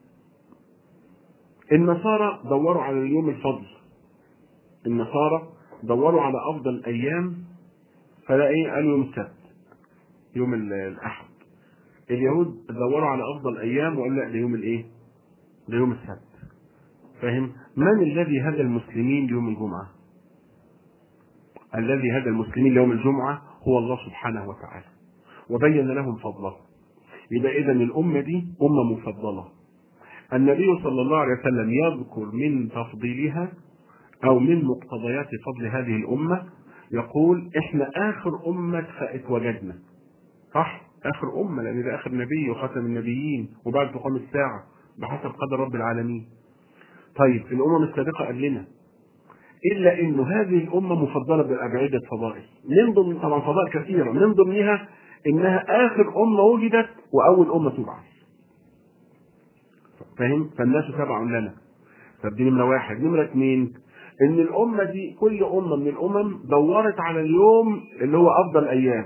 S1: النصارى دوروا على اليوم الفضل، النصارى دوروا على افضل ايام، فلا ايه؟ قالوا يوم السبت، يوم الاحد. اليهود دوروا على افضل ايام وقالوا لا، ده يوم الايه؟ ده يوم السبت. فاهم؟ من الذي هدى المسلمين ليوم الجمعه؟ الذي هدى المسلمين ليوم الجمعه هو الله سبحانه وتعالى، وبين لهم فضله. يبقى اذا الامه دي امه مفضله. النبي صلى الله عليه وسلم يذكر من تفضيلها او من مقتضيات فضل هذه الامه، يقول احنا اخر امه اتوجدنا، صح؟ اخر امه، لان ده اخر نبي وختم النبيين وبعد تقام الساعه بحسب قدر رب العالمين. طيب الامم السابقه قبلنا، الا انه هذه الامه مفضله بعده فضائل، من ضمن طبعا فضائل كثيره، من ضمنها انها اخر امه وجدت واول امه تبعث. فاهم؟ فالناس تبع لنا. طب دي نمره واحد. نمره اثنين، ان الامه دي كل امه من الامم دورت على اليوم اللي هو افضل ايام،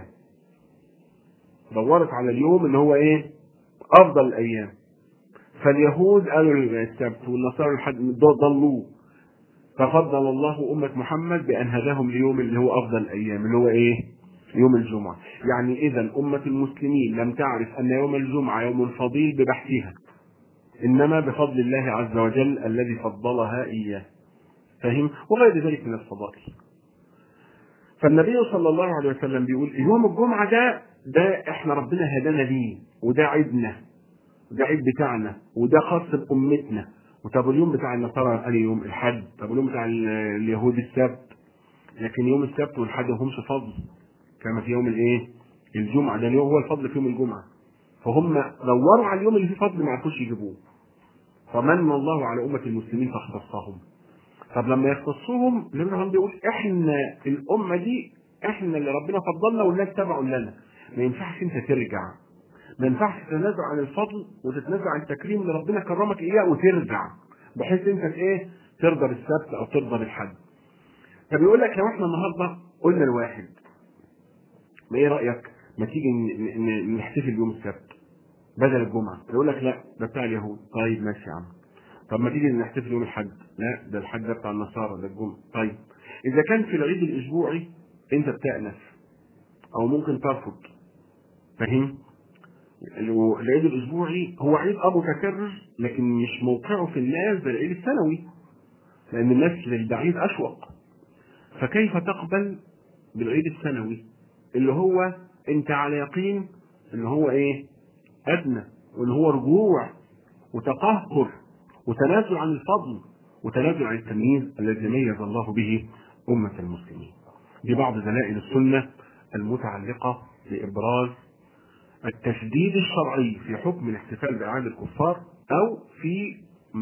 S1: دورت على اليوم اللي هو ايه؟ افضل الايام. فاليهود قالوا السبت، والنصارى ضلوه، ففضل الله امه محمد بان هداهم ليوم اللي هو افضل الايام اللي هو ايه؟ يوم الجمعه. يعني اذا امه المسلمين لم تعرف ان يوم الجمعه يوم فضيل ببحثها، انما بفضل الله عز وجل الذي فضلها اياه. فاهم؟ وغير ذلك من الفضائل. فالنبي صلى الله عليه وسلم بيقول يوم الجمعه ده احنا ربنا هدانا ليه، وده عيدنا، ده عيد بتاعنا، وده خاص بامتنا. وطب اليوم بتاع النصارى قال يوم الحد، طب اليوم بتاع اليهود السبت، لكن يوم السبت والحد ما همش فضل كما في يوم الايه؟ الجمعه. ده اليوم هو الفضل في يوم الجمعه، فهم دوروا على اليوم اللي فيه فضل ما عرفوش يجيبوه، فمن الله على امه المسلمين فاختصهم. طب لما يختصهم لما هم بيقول احنا الامه دي احنا اللي ربنا فضلنا والناس تبعوا لنا. ما ينفعش انت ترجع، ما ينفعش تتنازع عن الفضل وتتنازع عن التكريم اللي ربنا كرمك اياه وترجع بحيث انت ايه؟ ترضى بالسبت او ترضى بالحد. فبيقول لك لو احنا النهارده قلنا الواحد، ما ايه رايك ما تيجي نحتفل بيوم السبت بدل الجمعه؟ يقول لك لا ده بتاع اليهود. طيب ماشي يا عم. طب ما تيجي نحتفل يوم الحد؟ لا ده الحد ده بتاع النصارى، ده الجمعه. طيب اذا كان في العيد الاسبوعي انت بتأنف او ممكن ترفض، فاهم؟ العيد الاسبوعي هو عيد متكرر، لكن مش موقعه في الناس زي العيد السنوي، لان الناس للبعيد اشوق. فكيف تقبل بالعيد السنوي اللي هو انت على يقين ان هو ايه؟ ادنى، وان هو رجوع وتقهقر وتنازل عن الفضل وتنازل عن التمييز الذي ميز الله به امه المسلمين. ببعض دلائل السنة المتعلقة بإبراز التشديد الشرعي في حكم الاحتفال بأعياد الكفار أو في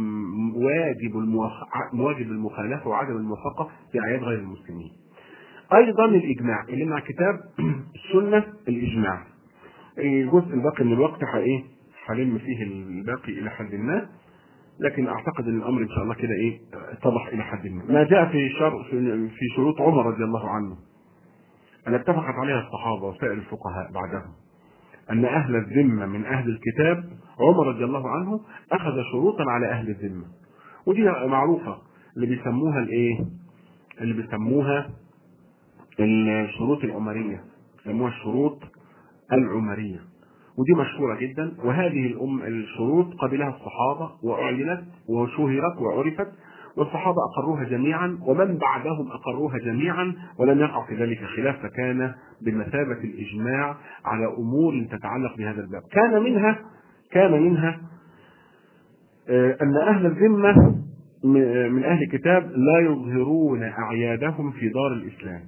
S1: واجب المخالفة وعدم الموافقة في أعياد غير المسلمين. أيضا الإجماع، اللي مع كتاب السنة الإجماع. الجزء الباقي من الوقت هلم فيه الباقي إلى حد ما، لكن أعتقد أن الأمر إن شاء الله كده اتضح إلى حد ما جاء في شروط عمر رضي الله عنه أن اتفقت عليها الصحابة وسائر الفقهاء بعدهم، أن أهل الذمة من أهل الكتاب عمر رضي الله عنه أخذ شروطا على أهل الذمة، ودي معروفة اللي بيسموها الشروط العمرية، بيسموها الشروط العمرية، ودي مشهورة جدا. وهذه الشروط قبلها الصحابة وأعلنت وشهرت وعرفت، والصحابة أقروها جميعا ومن بعدهم أقروها جميعا، ولم يقع في ذلك خلاف، فكان بمثابة الإجماع على أمور تتعلق بهذا الباب. كان منها أن أهل الذمة من أهل الكتاب لا يظهرون أعيادهم في دار الإسلام،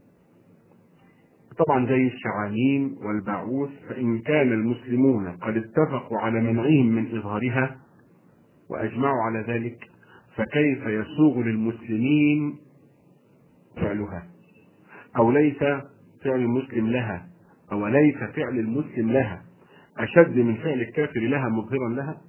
S1: طبعا زي الشعانين والبعوث، فإن كان المسلمون قد اتفقوا على منعهم من إظهارها وأجمعوا على ذلك، فكيف يسوغ للمسلمين فعلها؟ أو ليس فعل المسلم لها، أو ليس فعل المسلم لها أشد من فعل الكافر لها مظهرا لها؟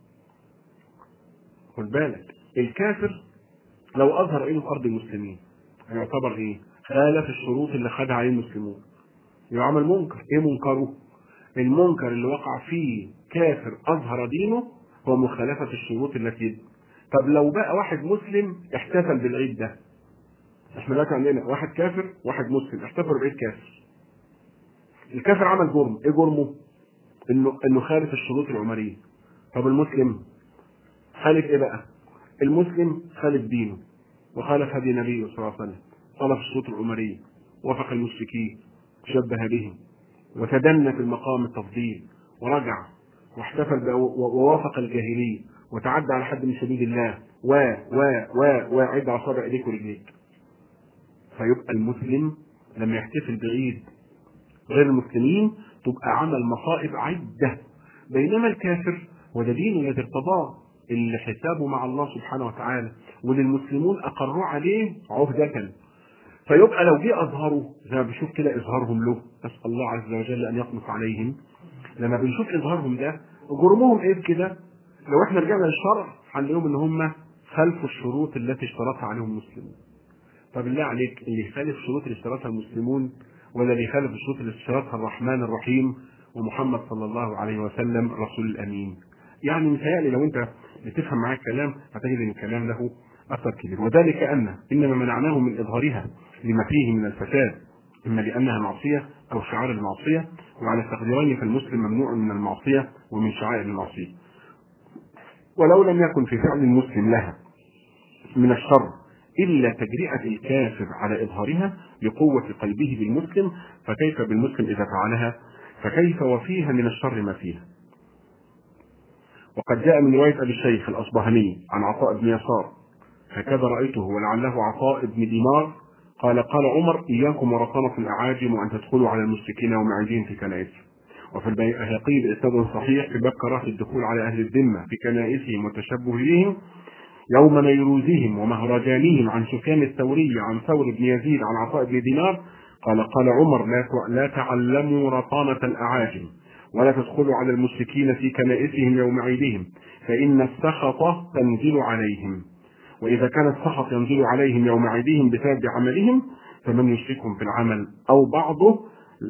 S1: خد بالك، الكافر لو أظهر إنه في أرض المسلمين يعتبر خالف الشروط اللي خدها عليه المسلمون، يعمل منكر. منكره؟ المنكر اللي وقع فيه كافر أظهر دينه هو مخالفة الشروط التي. طب لو بقى واحد مسلم احتفل بالعيد ده، احنا دلوقتي عندنا واحد كافر واحد مسلم احتفلوا بعيد كافر، الكافر عمل جرم. ايه جرمه؟ انه خالف الشروط العمرية. طب المسلم خالف ايه بقى؟ المسلم خالف دينه وخالف هدي النبي صلى الله عليه وسلم، خالف الشروط العمرية، وافق المشركين، شبه بهم، وتدنى في المقام التفضيل، ورجع واحتفل ووافق الجاهلية، وتعدى على حد من حدود الله، وعد على صابع ايديك ورجليك. فيبقى المسلم لما يحتفل بعيد غير المسلمين تبقى عمل مصائب عدة، بينما الكافر وده دين الذي ارتضاه اللي حسابه مع الله سبحانه وتعالى، وللمسلمون أقروا عليه عهدة. فيبقى لو جه أظهروا زي ما بنشوف كده إظهارهم له، نسأل الله عز وجل أن يقنص عليهم، لما بنشوف إظهارهم ده جرمهم إيه كده، لو إحنا رجعنا للشرع هنلاقيهم إن هم خلفوا الشروط التي اشترطها عليهم المسلمون. طب بالله عليك، اللي يخالف الشروط اللي اشترطها المسلمون ولا اللي يخالف الشروط اللي اشترطها الرحمن الرحيم ومحمد صلى الله عليه وسلم رسول الأمين؟ يعني متهيألي لو أنت بتفهم معايا الكلام هتجد إن الكلام له أثر كبير. وذلك إنما منعناه من إظهارها لما فيه من الفساد، إما لأنها معصية أو شعار المعصية، وعلى التقديرين فالمسلم ممنوع من المعصية ومن شعائر المعصية. ولو لم يكن في فعل المسلم لها من الشر إلا تجرئة الكافر على إظهارها لقوة قلبه بالمسلم، فكيف بالمسلم إذا فعلها؟ فكيف وفيها من الشر ما فيها؟ وقد جاء من رواية أبي الشيخ الأصبهاني عن عطاء بن يسار هكذا رأيته ولعله عطاء بن دينار قال عمر: إياكم ورطانة الأعاجم وأن تدخلوا على المشركين ومعيدين في كنائسهم. وفي البيهقي بإسناد صحيح في باب كراهة الدخول على أهل الذمة في كنائسهم والتشبه بهم يوم نيروزهم ومهرجانهم، عن سفيان الثوري عن ثور بن يزيد عن عطاء بن دينار قال عمر: لا تعلموا رطانة الأعاجم ولا تدخلوا على المشركين في كنائسهم يوم عيدهم، فإن السخط تنزل عليهم، وإذا كان السخط ينزل عليهم يوم عيدهم بسبب عملهم فمن يشركهم في العمل أو بعضه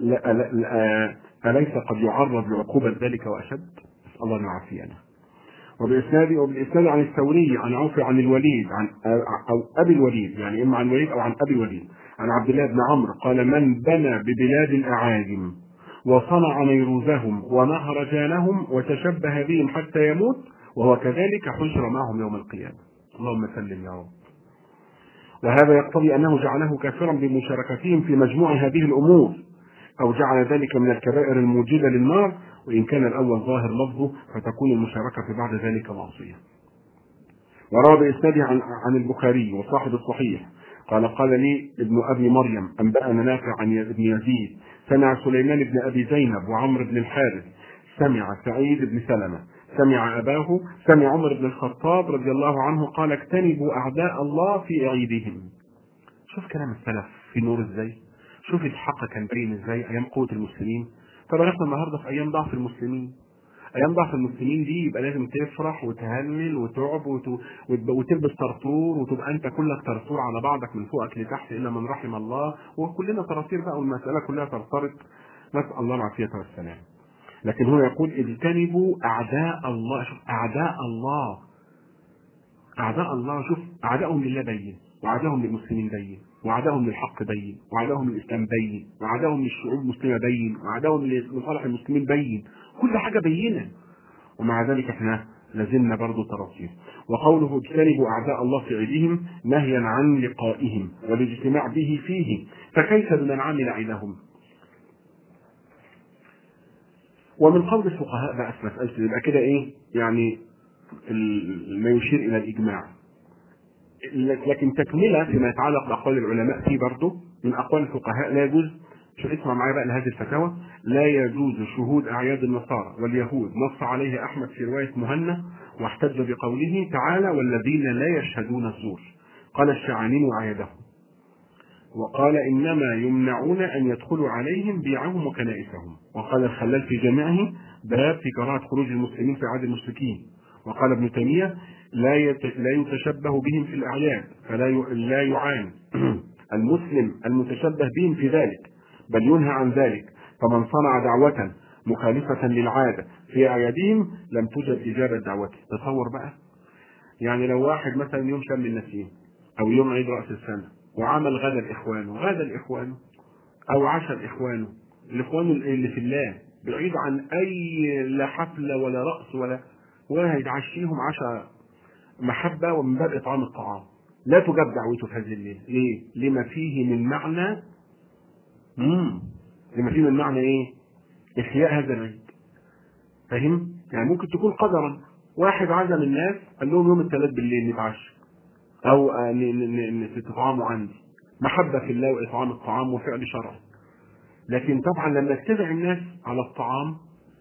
S1: أليس قد يعرض لعقوبة ذلك وأشد؟ نسأل الله أن يعافينا. وبالإسناد عن الثوري عن عوف عن الوليد أو أبي الوليد، يعني إما عن الوليد أو عن أبي الوليد، عن عبد الله بن عمرو قال: من بنى ببلاد الأعاجم وصنع نيروزهم ومهرجانهم وتشبه بهم حتى يموت وهو كذلك حشر معهم يوم القيامة. اللهم سلم يا رب. وهذا يقتضي أنه جعله كافرا بمشاركتهم في مجموع هذه الأمور، أو جعل ذلك من الكبائر الموجبة للنار، وإن كان الأول ظاهر لفظه فتكون المشاركة بعد ذلك معصية. وروى بإسناده عن البخاري وصاحب الصحيح قال قال لي ابن أبي مريم أنبأنا نافع عن ابن يزيد سمع سليمان بن أبي زينب وعمرو بن الحارث سمع سعيد بن سلمة سمع أباه سمع عمر بن الخطاب رضي الله عنه قال اجتنبوا أعداء الله في عيدهم. شوف كلام السلف في نور ازاي، شوف الحق كان باين ازاي ايام قوة المسلمين. طب احنا النهارده في ايام ضعف المسلمين. ايام ضعف المسلمين دي يبقى لازم تفرح وتهلل وتعب وتلبس طرطور وتبقى انت كلك طرطور على بعضك من فوقك لتحت الا من رحم الله، وكلنا طراطير بقى والمسألة كلها طرطرت، نسأل الله العافية والسلام. لكن هو يقول اجتنبوا اعداء الله. شوف اعداء الله، اعداء الله، شوف اعدائهم لله بين، وعداهم للمسلمين بين، وعداهم للحق بين، وعداهم للاسلام بين، وعداهم للشعوب المسلمه بين، وعداهم لصالح المسلمين بين، كل حاجه بينه. ومع ذلك احنا لازلنا برضه طراطير. وقوله اجتنبوا اعداء الله في عيدهم نهيا عن لقائهم والاجتماع به فيه، فكيف بمن عمل عيدهم؟ ومن قول الفقهاء بقى في مساله يبقى كده ايه يعني ما يشير الى الاجماع. لكن تكملة فيما يتعلق بأقوال العلماء فيه برضه من أقوال الفقهاء لا يجوز، شو اسمع معايا بقى لهذه الفتاوى، لا يجوز شهود أعياد النصارى واليهود، نص عليه أحمد في رواية مهنا واحتج بقوله تعالى والذين لا يشهدون الزور. قال الشعانين أعيادهم، وقال إنما يمنعون أن يدخلوا عليهم بيعهم وكنائسهم. وقال الخلال في جامعه باب في كراهة خروج المسلمين في عهد المشركين. وقال ابن تيمية لا يتشبه بهم في الأعياد فلا يعان المسلم المتشبه بهم في ذلك، بل ينهى عن ذلك. فمن صنع دعوة مخالفة للعادة في أعيادهم لم توجد إجابة دعوته. تصور بقى، يعني لو واحد مثلا يوم شم النسيم أو يوم عيد رأس السنة وعمل غدا الإخوان أو عشاء الإخوان اللي في الله بعيد عن أي لا حفلة ولا رقص ولا هيتعشيهم عشاء محبة ومن باب إطعام الطعام، لا تجاب دعوته في هذه الليلة. ليه؟ لما فيه من معنى لما فيه من معنى إيه؟ إحياء هذا العيد. فاهم؟ يعني ممكن تكون قدرا واحد عزم الناس قال لهم يوم الثلاث بالليل نتعشى أو تطعموا عندي، محبة في الله وإطعام الطعام وفعل شرعي. لكن طبعا لما اتبع الناس على الطعام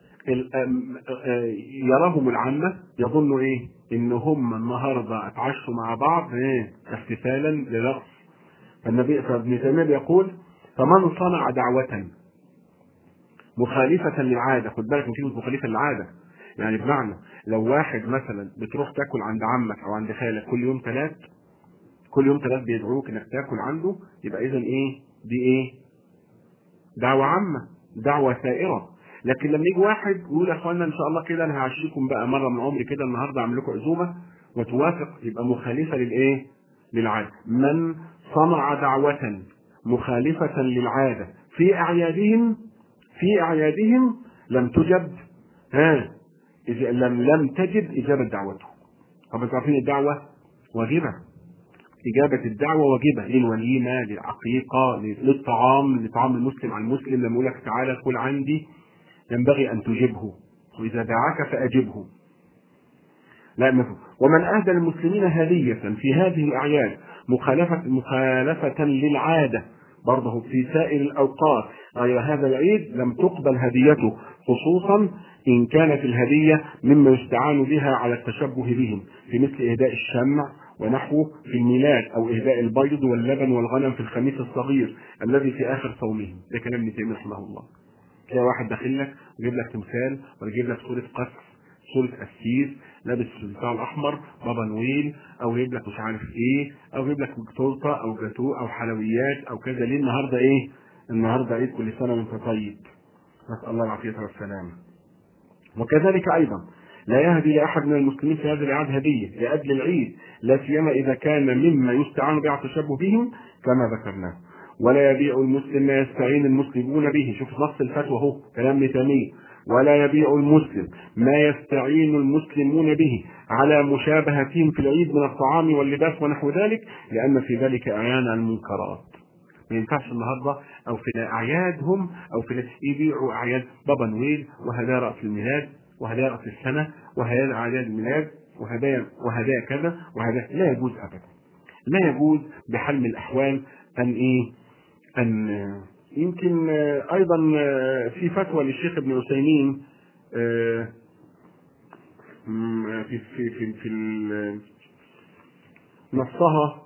S1: يراهم العامة يظنوا ايه؟ ان هم النهارده اتعشوا مع بعض ايه؟ احتفالا لرقص. فالنبي ابن تيمية يقول فمن صنع دعوة مخالفة للعادة، خد بالك من كلمة مخالفة للعادة، يعني بمعنى لو واحد مثلا بتروح تاكل عند عمك او عند خالك كل يوم ثلاث بيدعوك انك تاكل عنده، يبقى اذا ايه؟ دي ايه؟ دعوة عامة، دعوة سائرة. لكن لما يجي واحد يقول يا اخوانا ان شاء الله كده انا هعشيكم بقى مره من عمري كده النهارده اعمل لكم عزومه وتوافق، يبقى مخالفه للايه؟ للعاده. من صنع دعوه مخالفه للعاده في اعيادهم لم تجب لم تجب اجابه دعوته. طب انتوا عارفين الدعوه واجبه، إجابة الدعوة واجبة للوليمة للعقيقة لطعام المسلم عن المسلم. لما يقول لك تعالى كل عندي ينبغي أن تجبه، وإذا دعاك فأجبه. لا مفهوم. ومن أهدى المسلمين هدية في هذه الأعياد مخالفة للعادة برضه في سائر الأوقات غير هذا العيد لم تقبل هديته، خصوصا إن كانت الهدية مما يستعان بها على التشبه بهم في مثل إهداء الشمع ونحوه في الميلاد، أو إهداء البيض واللبن والغنم في الخميس الصغير الذي في آخر صومهم. ده كلام ابن تيمية رحمه الله. تلاقي واحد داخل لك ويجيب لك تمثال ويجيب لك صورة قصر، صورة قسيس لابس البتاع الأحمر بابا نويل، أو يجيب لك مش عارف إيه، أو يجيب لك تورته أو جاتو أو حلويات أو كذا. ليه النهارده إيه؟ النهارده عيد، كل سنة وأنت طيب، نسأل الله العافية والسلامة. وكذلك أيضا لا يهدي لأحد من المسلمين في هذا العيد هدية لأجل العيد، لا سيما إذا كان مما يستعان به على التشبه بهم كما ذكرناه. ولا يبيع المسلم ما يستعين المسلمون به. شوف نص الفتوى اهو كلام ابن تيمية. ولا يبيع المسلم ما يستعين المسلمون به على مشابهتهم في العيد من الطعام واللباس ونحو ذلك، لأن في ذلك إعيان عن المنكرات. ما ينفعش النهارده او في اعيادهم او في يبيعوا اعياد بابا نويل وهدايا راس الميلاد وهدايا راس السنه وهدايا اعياد الميلاد وهدايا كذا وهدايا، لا يجوز ابدا. لا يجوز بحال من الأحوال أن إيه أن يمكن أيضا في فتوى للشيخ ابن عثيمين في نصها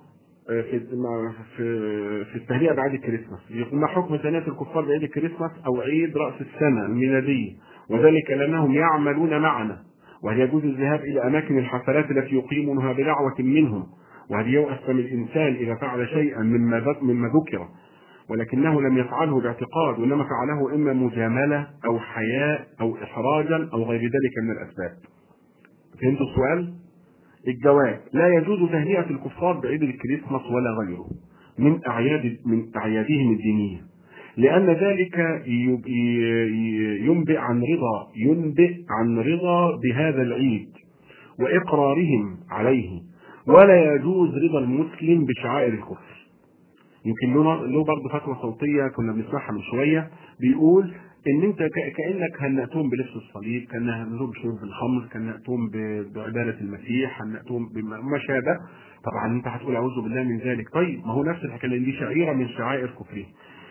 S1: في التهنئة بعيد الكريسماس. يقول: ما حكم تهنئة الكفار بعيد الكريسماس أو عيد رأس السنة الميلادية، وذلك لأنهم يعملون معنا، وهل يجوز الذهاب إلى أماكن الحفلات التي يقيمونها بدعوة منهم، وهل يؤثم الإنسان إذا فعل شيئا مما ذكر ولكنه لم يفعله باعتقاد، وإنما فعله إما مجاملة أو حياء أو إحراجا أو غير ذلك من الأسباب؟ فهمتوا السؤال؟ الجواب: لا يجوز تهنئة الكفار بعيد الكريسماس ولا غيره من أعيادهم الدينية، لأن ذلك ينبئ عن رضا بهذا العيد وإقرارهم عليه، ولا يجوز رضا المسلم بشعائر الكفر. يمكن له برضه فتوى صوتية كنا بنسمعها من شوية، بيقول ان انت كانك هنأتهم بلبس الصليب، كان هنأتهم بشرب الخمر، كان هنأتهم بعبادة المسيح، هنأتهم بما شابه. طبعا انت هتقول اعوذ بالله من ذلك. طيب ما هو نفس الحكايه، لان دي شعيره من شعائر كفره.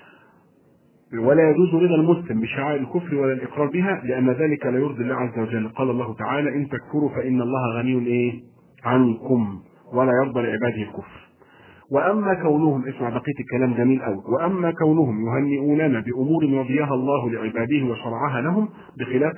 S1: ولا يجوز رضا المسلم بشعائر الكفر ولا الاقرار بها، لان ذلك لا يرضي الله عز وجل. قال الله تعالى: ان تكفروا فان الله غني عنكم ولا يرضى لعباده الكفر. واما كونهم، اسمع بقيه الكلام جميل قوي، واما كونهم يهنئوننا بامور رضيها الله لعباده وشرعها لهم بخلاف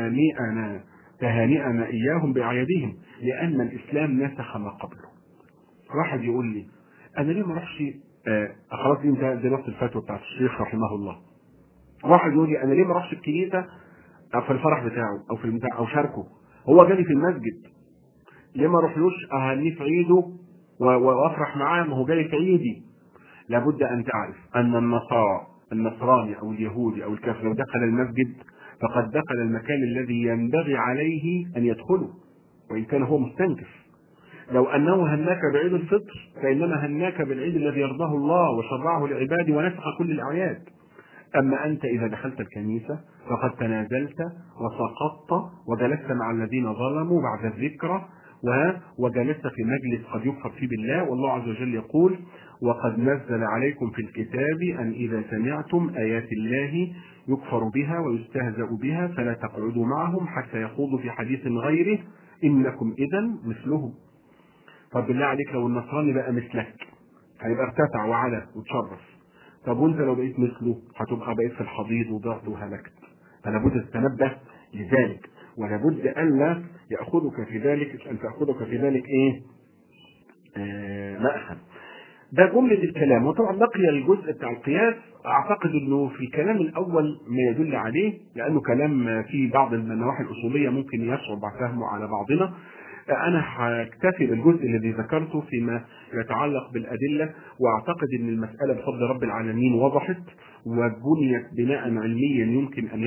S1: تهانئنا اياهم باعيادهم، لان الاسلام نسخ ما قبله. واحد يقول لي: انا ليه ما اروحش خلاص دي نفس الفتوى بتاعت الشيخ رحمه الله. واحد يقول لي: انا ليه ما اروحش الكنيسه او في الفرح بتاعه او في البتاع او شاركه، هو جالي في المسجد، ليه ما اروحلوش اهنيه في عيده وافرح معاه، ما هو جاي في عيدي؟ لابد ان تعرف ان النصراني او اليهودي او الكافر لو دخل المسجد فقد دخل المكان الذي ينبغي عليه ان يدخله، وان كان هو مستنكف. لو انه هناك بعيد الفطر فانما هناك بالعيد الذي يرضاه الله وشرعه لعباده ونسخ كل الاعياد. اما انت اذا دخلت الكنيسه فقد تنازلت وسقطت وجلست مع الذين ظلموا بعد الذكرى، وجلست في مجلس قد يكفر فيه بالله، والله عز وجل يقول: وقد نزل عليكم في الكتاب أن إذا سمعتم آيات الله يكفر بها ويستهزأ بها فلا تقعدوا معهم حتى يخوضوا في حديث غيره إنكم إذا مثلهم. طب بالله عليك لو النصراني بقى مثلك هيبقى ارتفع وعلى وتشرف، طب وانت لو بقيت مثله هتبقى بقيت في الحضيض وضعت وهلكت. فلا بد تتنبه لذلك، ولا بد الا ياخذك في ذلك ايه؟ مأخذ. ده جملة الكلام. وطبعا بقي الجزء بتاع القياس، اعتقد انه في الكلام الاول ما يدل عليه، لانه كلام فيه بعض النواحي الاصولية ممكن يصعب فهمه على بعضنا. انا هكتفي بالجزء الذي ذكرته فيما يتعلق بالادله، واعتقد ان المساله بفضل رب العالمين وضحت وبنيت بناء علميا يمكن ان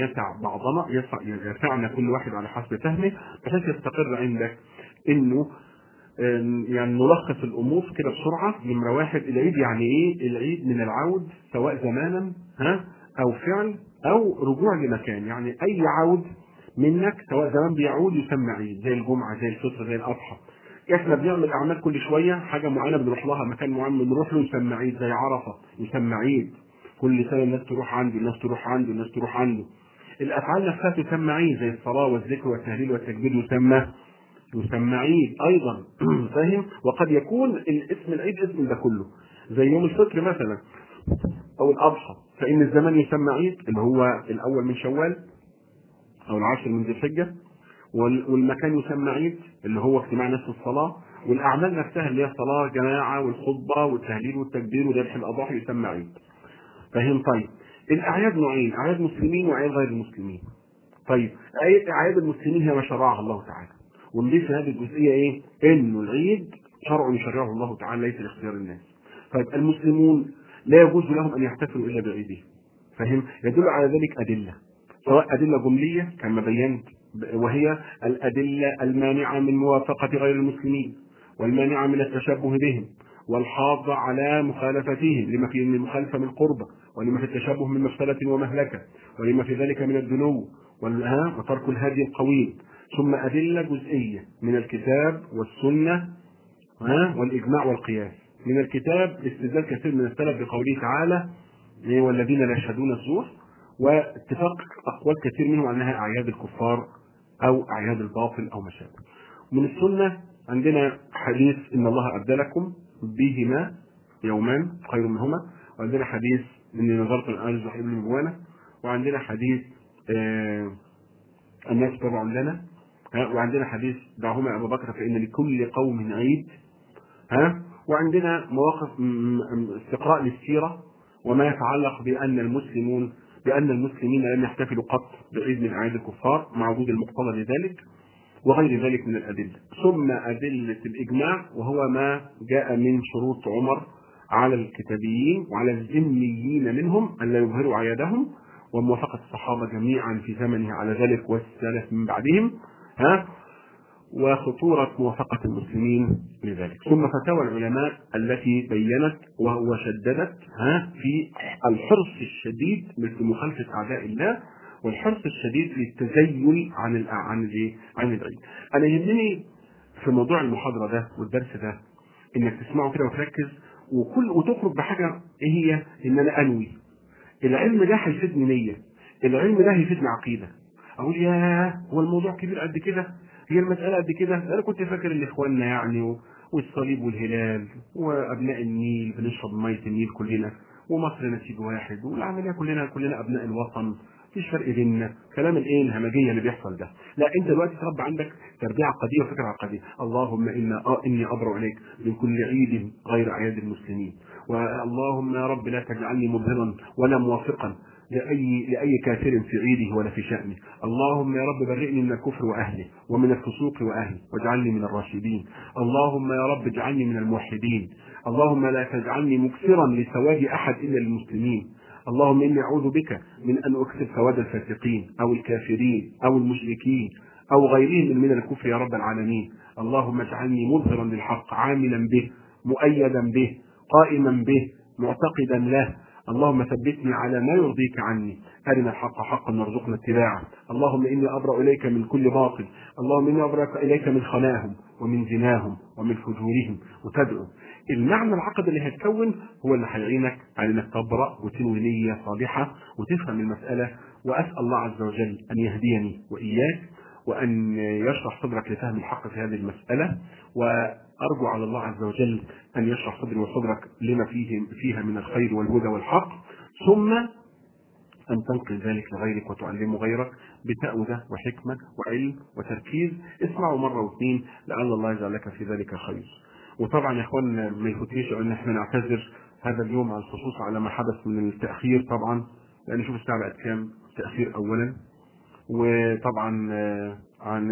S1: يسعنا كل واحد على حسب فهمه، بحيث يستقر عندك انه يعني نلخص الامور كده بسرعه. نمره واحد: العيد يعني ايه؟ العيد من العود، سواء زمانا او فعل او رجوع لمكان. يعني اي عود منك سواء زمان بيعود يسمى عيد، زي الجمعه زي الفطر زي الاضحى. احنا بنعمل اعمال كل شويه، حاجه معينه بنروح لها، مكان معين بنروح له يسمى عيد، زي عرفه يسمى عيد، كل سنه الناس تروح عنده، الناس تروح عنده، الناس تروح عنده. الافعال نفسها تسمى عيد، زي الصلاه والذكر والتهليل والتكبير يسمى عيد ايضا. فاهم؟ وقد يكون الاسم العيد اسم ده كله، زي يوم الفطر مثلا او الاضحى، فان الزمان يسمى عيد اللي هو الاول من شوال او العاشر من ذي الحجه، والمكان يسمى عيد اللي هو اجتماع نفس الصلاه، والاعمال نفسها اللي هي الصلاه جماعه والخطبه والتهليل والتكبير وذبح الاضاحي يسمى عيد. فاهم؟ طيب الاعياد نوعين: اعياد مسلمين واعياد غير المسلمين. طيب اعياد المسلمين هي ما شرعها الله تعالى، ونضيف هذه الجزئيه ايه؟ انه العيد شرع يشرعه الله تعالى ليس لاختيار الناس. طيب المسلمون لا يجوز لهم ان يحتفلوا الا بعيدهم. فهم؟ يدل على ذلك ادله، سواء ادله جمليه كما بينت، وهي الادله المانعه من موافقه غير المسلمين، والمانعه من التشبه بهم، والحاضة على مخالفتهم لما في من المخالفة من قربة، ولما في التشبه من مفسدة ومهلكة، ولما في ذلك من الدنو وترك الهادي القويم. ثم أدلة جزئية من الكتاب والسنة والإجماع والقياس. من الكتاب استدلال كثير من السلف بقوله تعالى والذين لا يشهدون الزور، واتفاق أقوال كثير منهم أنها أعياد الكفار أو أعياد الباطل أو ما شابه. من السنة عندنا حديث إن الله أبدلكم بهما يومان خير منهما، وعندنا حديث إني نظرت الآن ابن مجوانة، وعندنا حديث الناس تبع لنا، وعندنا حديث دعهما أبو بكر فإن لكل قوم عيد، وعندنا مواقف استقراء للسيرة وما يتعلق بأن المسلمين لم يحتفلوا قط بعيد من أعياد الكفار مع وجود المقتضى لذلك وغير ذلك من الأدلة. ثم أدلة الإجماع وهو ما جاء من شروط عمر على الكتابيين وعلى الذميين منهم أن لا يظهروا أعيادهم، وموافقة الصحابة جميعا في زمنه على ذلك والسلف من بعدهم، وخطورة موافقة المسلمين لذلك. ثم فتاوى العلماء التي بينت وشددت في الحرص الشديد مثل مخالفة أعداء الله، والحرص الشديد للتزيل عن العيد. أنا يهمني في موضوع المحاضرة ده والدرس ده إنك تسمعه كده وتركز وتخرج بحاجة إيه هي؟ إن أنا أنوي العلم ده هيفيدني نية، العلم ده هيفيدني عقيدة. أقول يا هو الموضوع كبير قد كده، هي المسألة قد كده. أنا كنت فاكر إن إخواننا يعني والصليب والهلال وأبناء النيل بنشرب مية النيل كلنا، ومصر نسيج واحد، والعملية كلنا أبناء الوطن، مفيش فرق بيننا. كلام الايه الهمجيه اللي بيحصل ده. لا، انت دلوقتي تربى عندك تربيه عقديه وفكره عقديه. اللهم اني ابرأ اليك من كل عيد غير اعياد المسلمين، واللهم يا رب لا تجعلني مظهرا ولا موافقا لأي كافر في عيده ولا في شأنه. اللهم يا رب برئني من الكفر وأهله ومن الفسوق وأهله واجعلني من الراشدين. اللهم يا رب اجعلني من الموحدين. اللهم لا تجعلني مكثرا لسواد أحد إلا المسلمين. اللهم إني أعوذ بك من أن أكثر سواد الفاسقين أو الكافرين أو المشركين أو غيرهم من الكفر يا رب العالمين. اللهم اجعلني مظهرا للحق عاملا به مؤيدا به قائما به معتقدا له. اللهم ثبتني على ما يرضيك عني. أرنا الحق حقا وارزقنا اتباعه. اللهم إني أبرأ إليك من كل باطل. اللهم إني أبرأ إليك من خناهم ومن زناهم ومن فجورهم. وتدعو المعنى العقد اللي هتكون هو اللي هيعينك على انك تبرأ وتنوي نية صالحة وتفهم المسألة. وأسأل الله عز وجل أن يهديني وإياك وأن يشرح صدرك لفهم الحق في هذه المسألة، وأرجو على الله عز وجل أن يشرح صدري وصدرك لما فيها من الخير والهدى والحق، ثم أن تنقل ذلك لغيرك وتعلمه غيرك بتأوده وحكمة وعلم وتركيز. اسمعوا مرة واثنين لعل الله يجعل لك في ذلك خير. وطبعا يا اخوان ما يفوتنيش ان احنا نعتذر هذا اليوم على الخصوص على ما حدث من التأخير، طبعا لأن شوف الساعة بقت كام تأخير أولا، وطبعا عن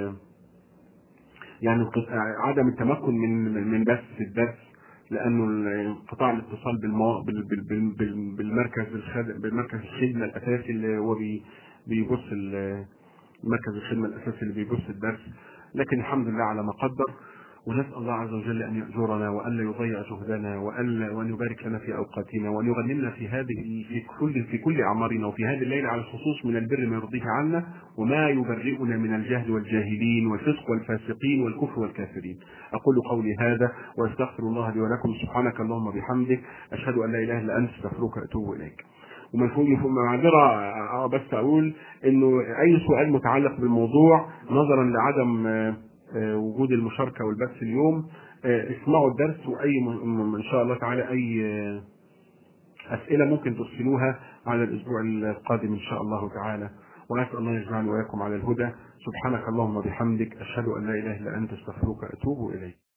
S1: يعني عدم التمكن من بث الدرس لانه انقطاع الاتصال بالمركز الخدمه الاساسي اللي هو بيبص مركز الخدمه الاساسي اللي بيبص الدرس. لكن الحمد لله على ما قدر، ونسال الله عز وجل ان يأجرنا والا يضيع جهدنا وان يبارك لنا في اوقاتنا وان يغنمنا في كل اعمارنا وفي هذه الليله على الخصوص من البر ما يرضيه عنا وما يبرئنا من الجهل والجاهلين والفسق والفاسقين والكفر والكافرين. اقول قولي هذا واستغفر الله لي ولكم. سبحانك اللهم وبحمدك اشهد ان لا اله الا انت استغفرك واتوب اليك. ومن فوق معذره بس اقول انه اي سؤال متعلق بالموضوع نظرا لعدم وجود المشاركة والبث اليوم اسمعوا الدرس، وأي إن شاء الله تعالى أي أسئلة ممكن ترسلوها على الأسبوع القادم إن شاء الله تعالى. ونسأل الله يجمعنا وإياكم على الهدى. سبحانك اللهم وبحمدك أشهد أن لا إله إلا أنت استغفرك وأتوب إليك.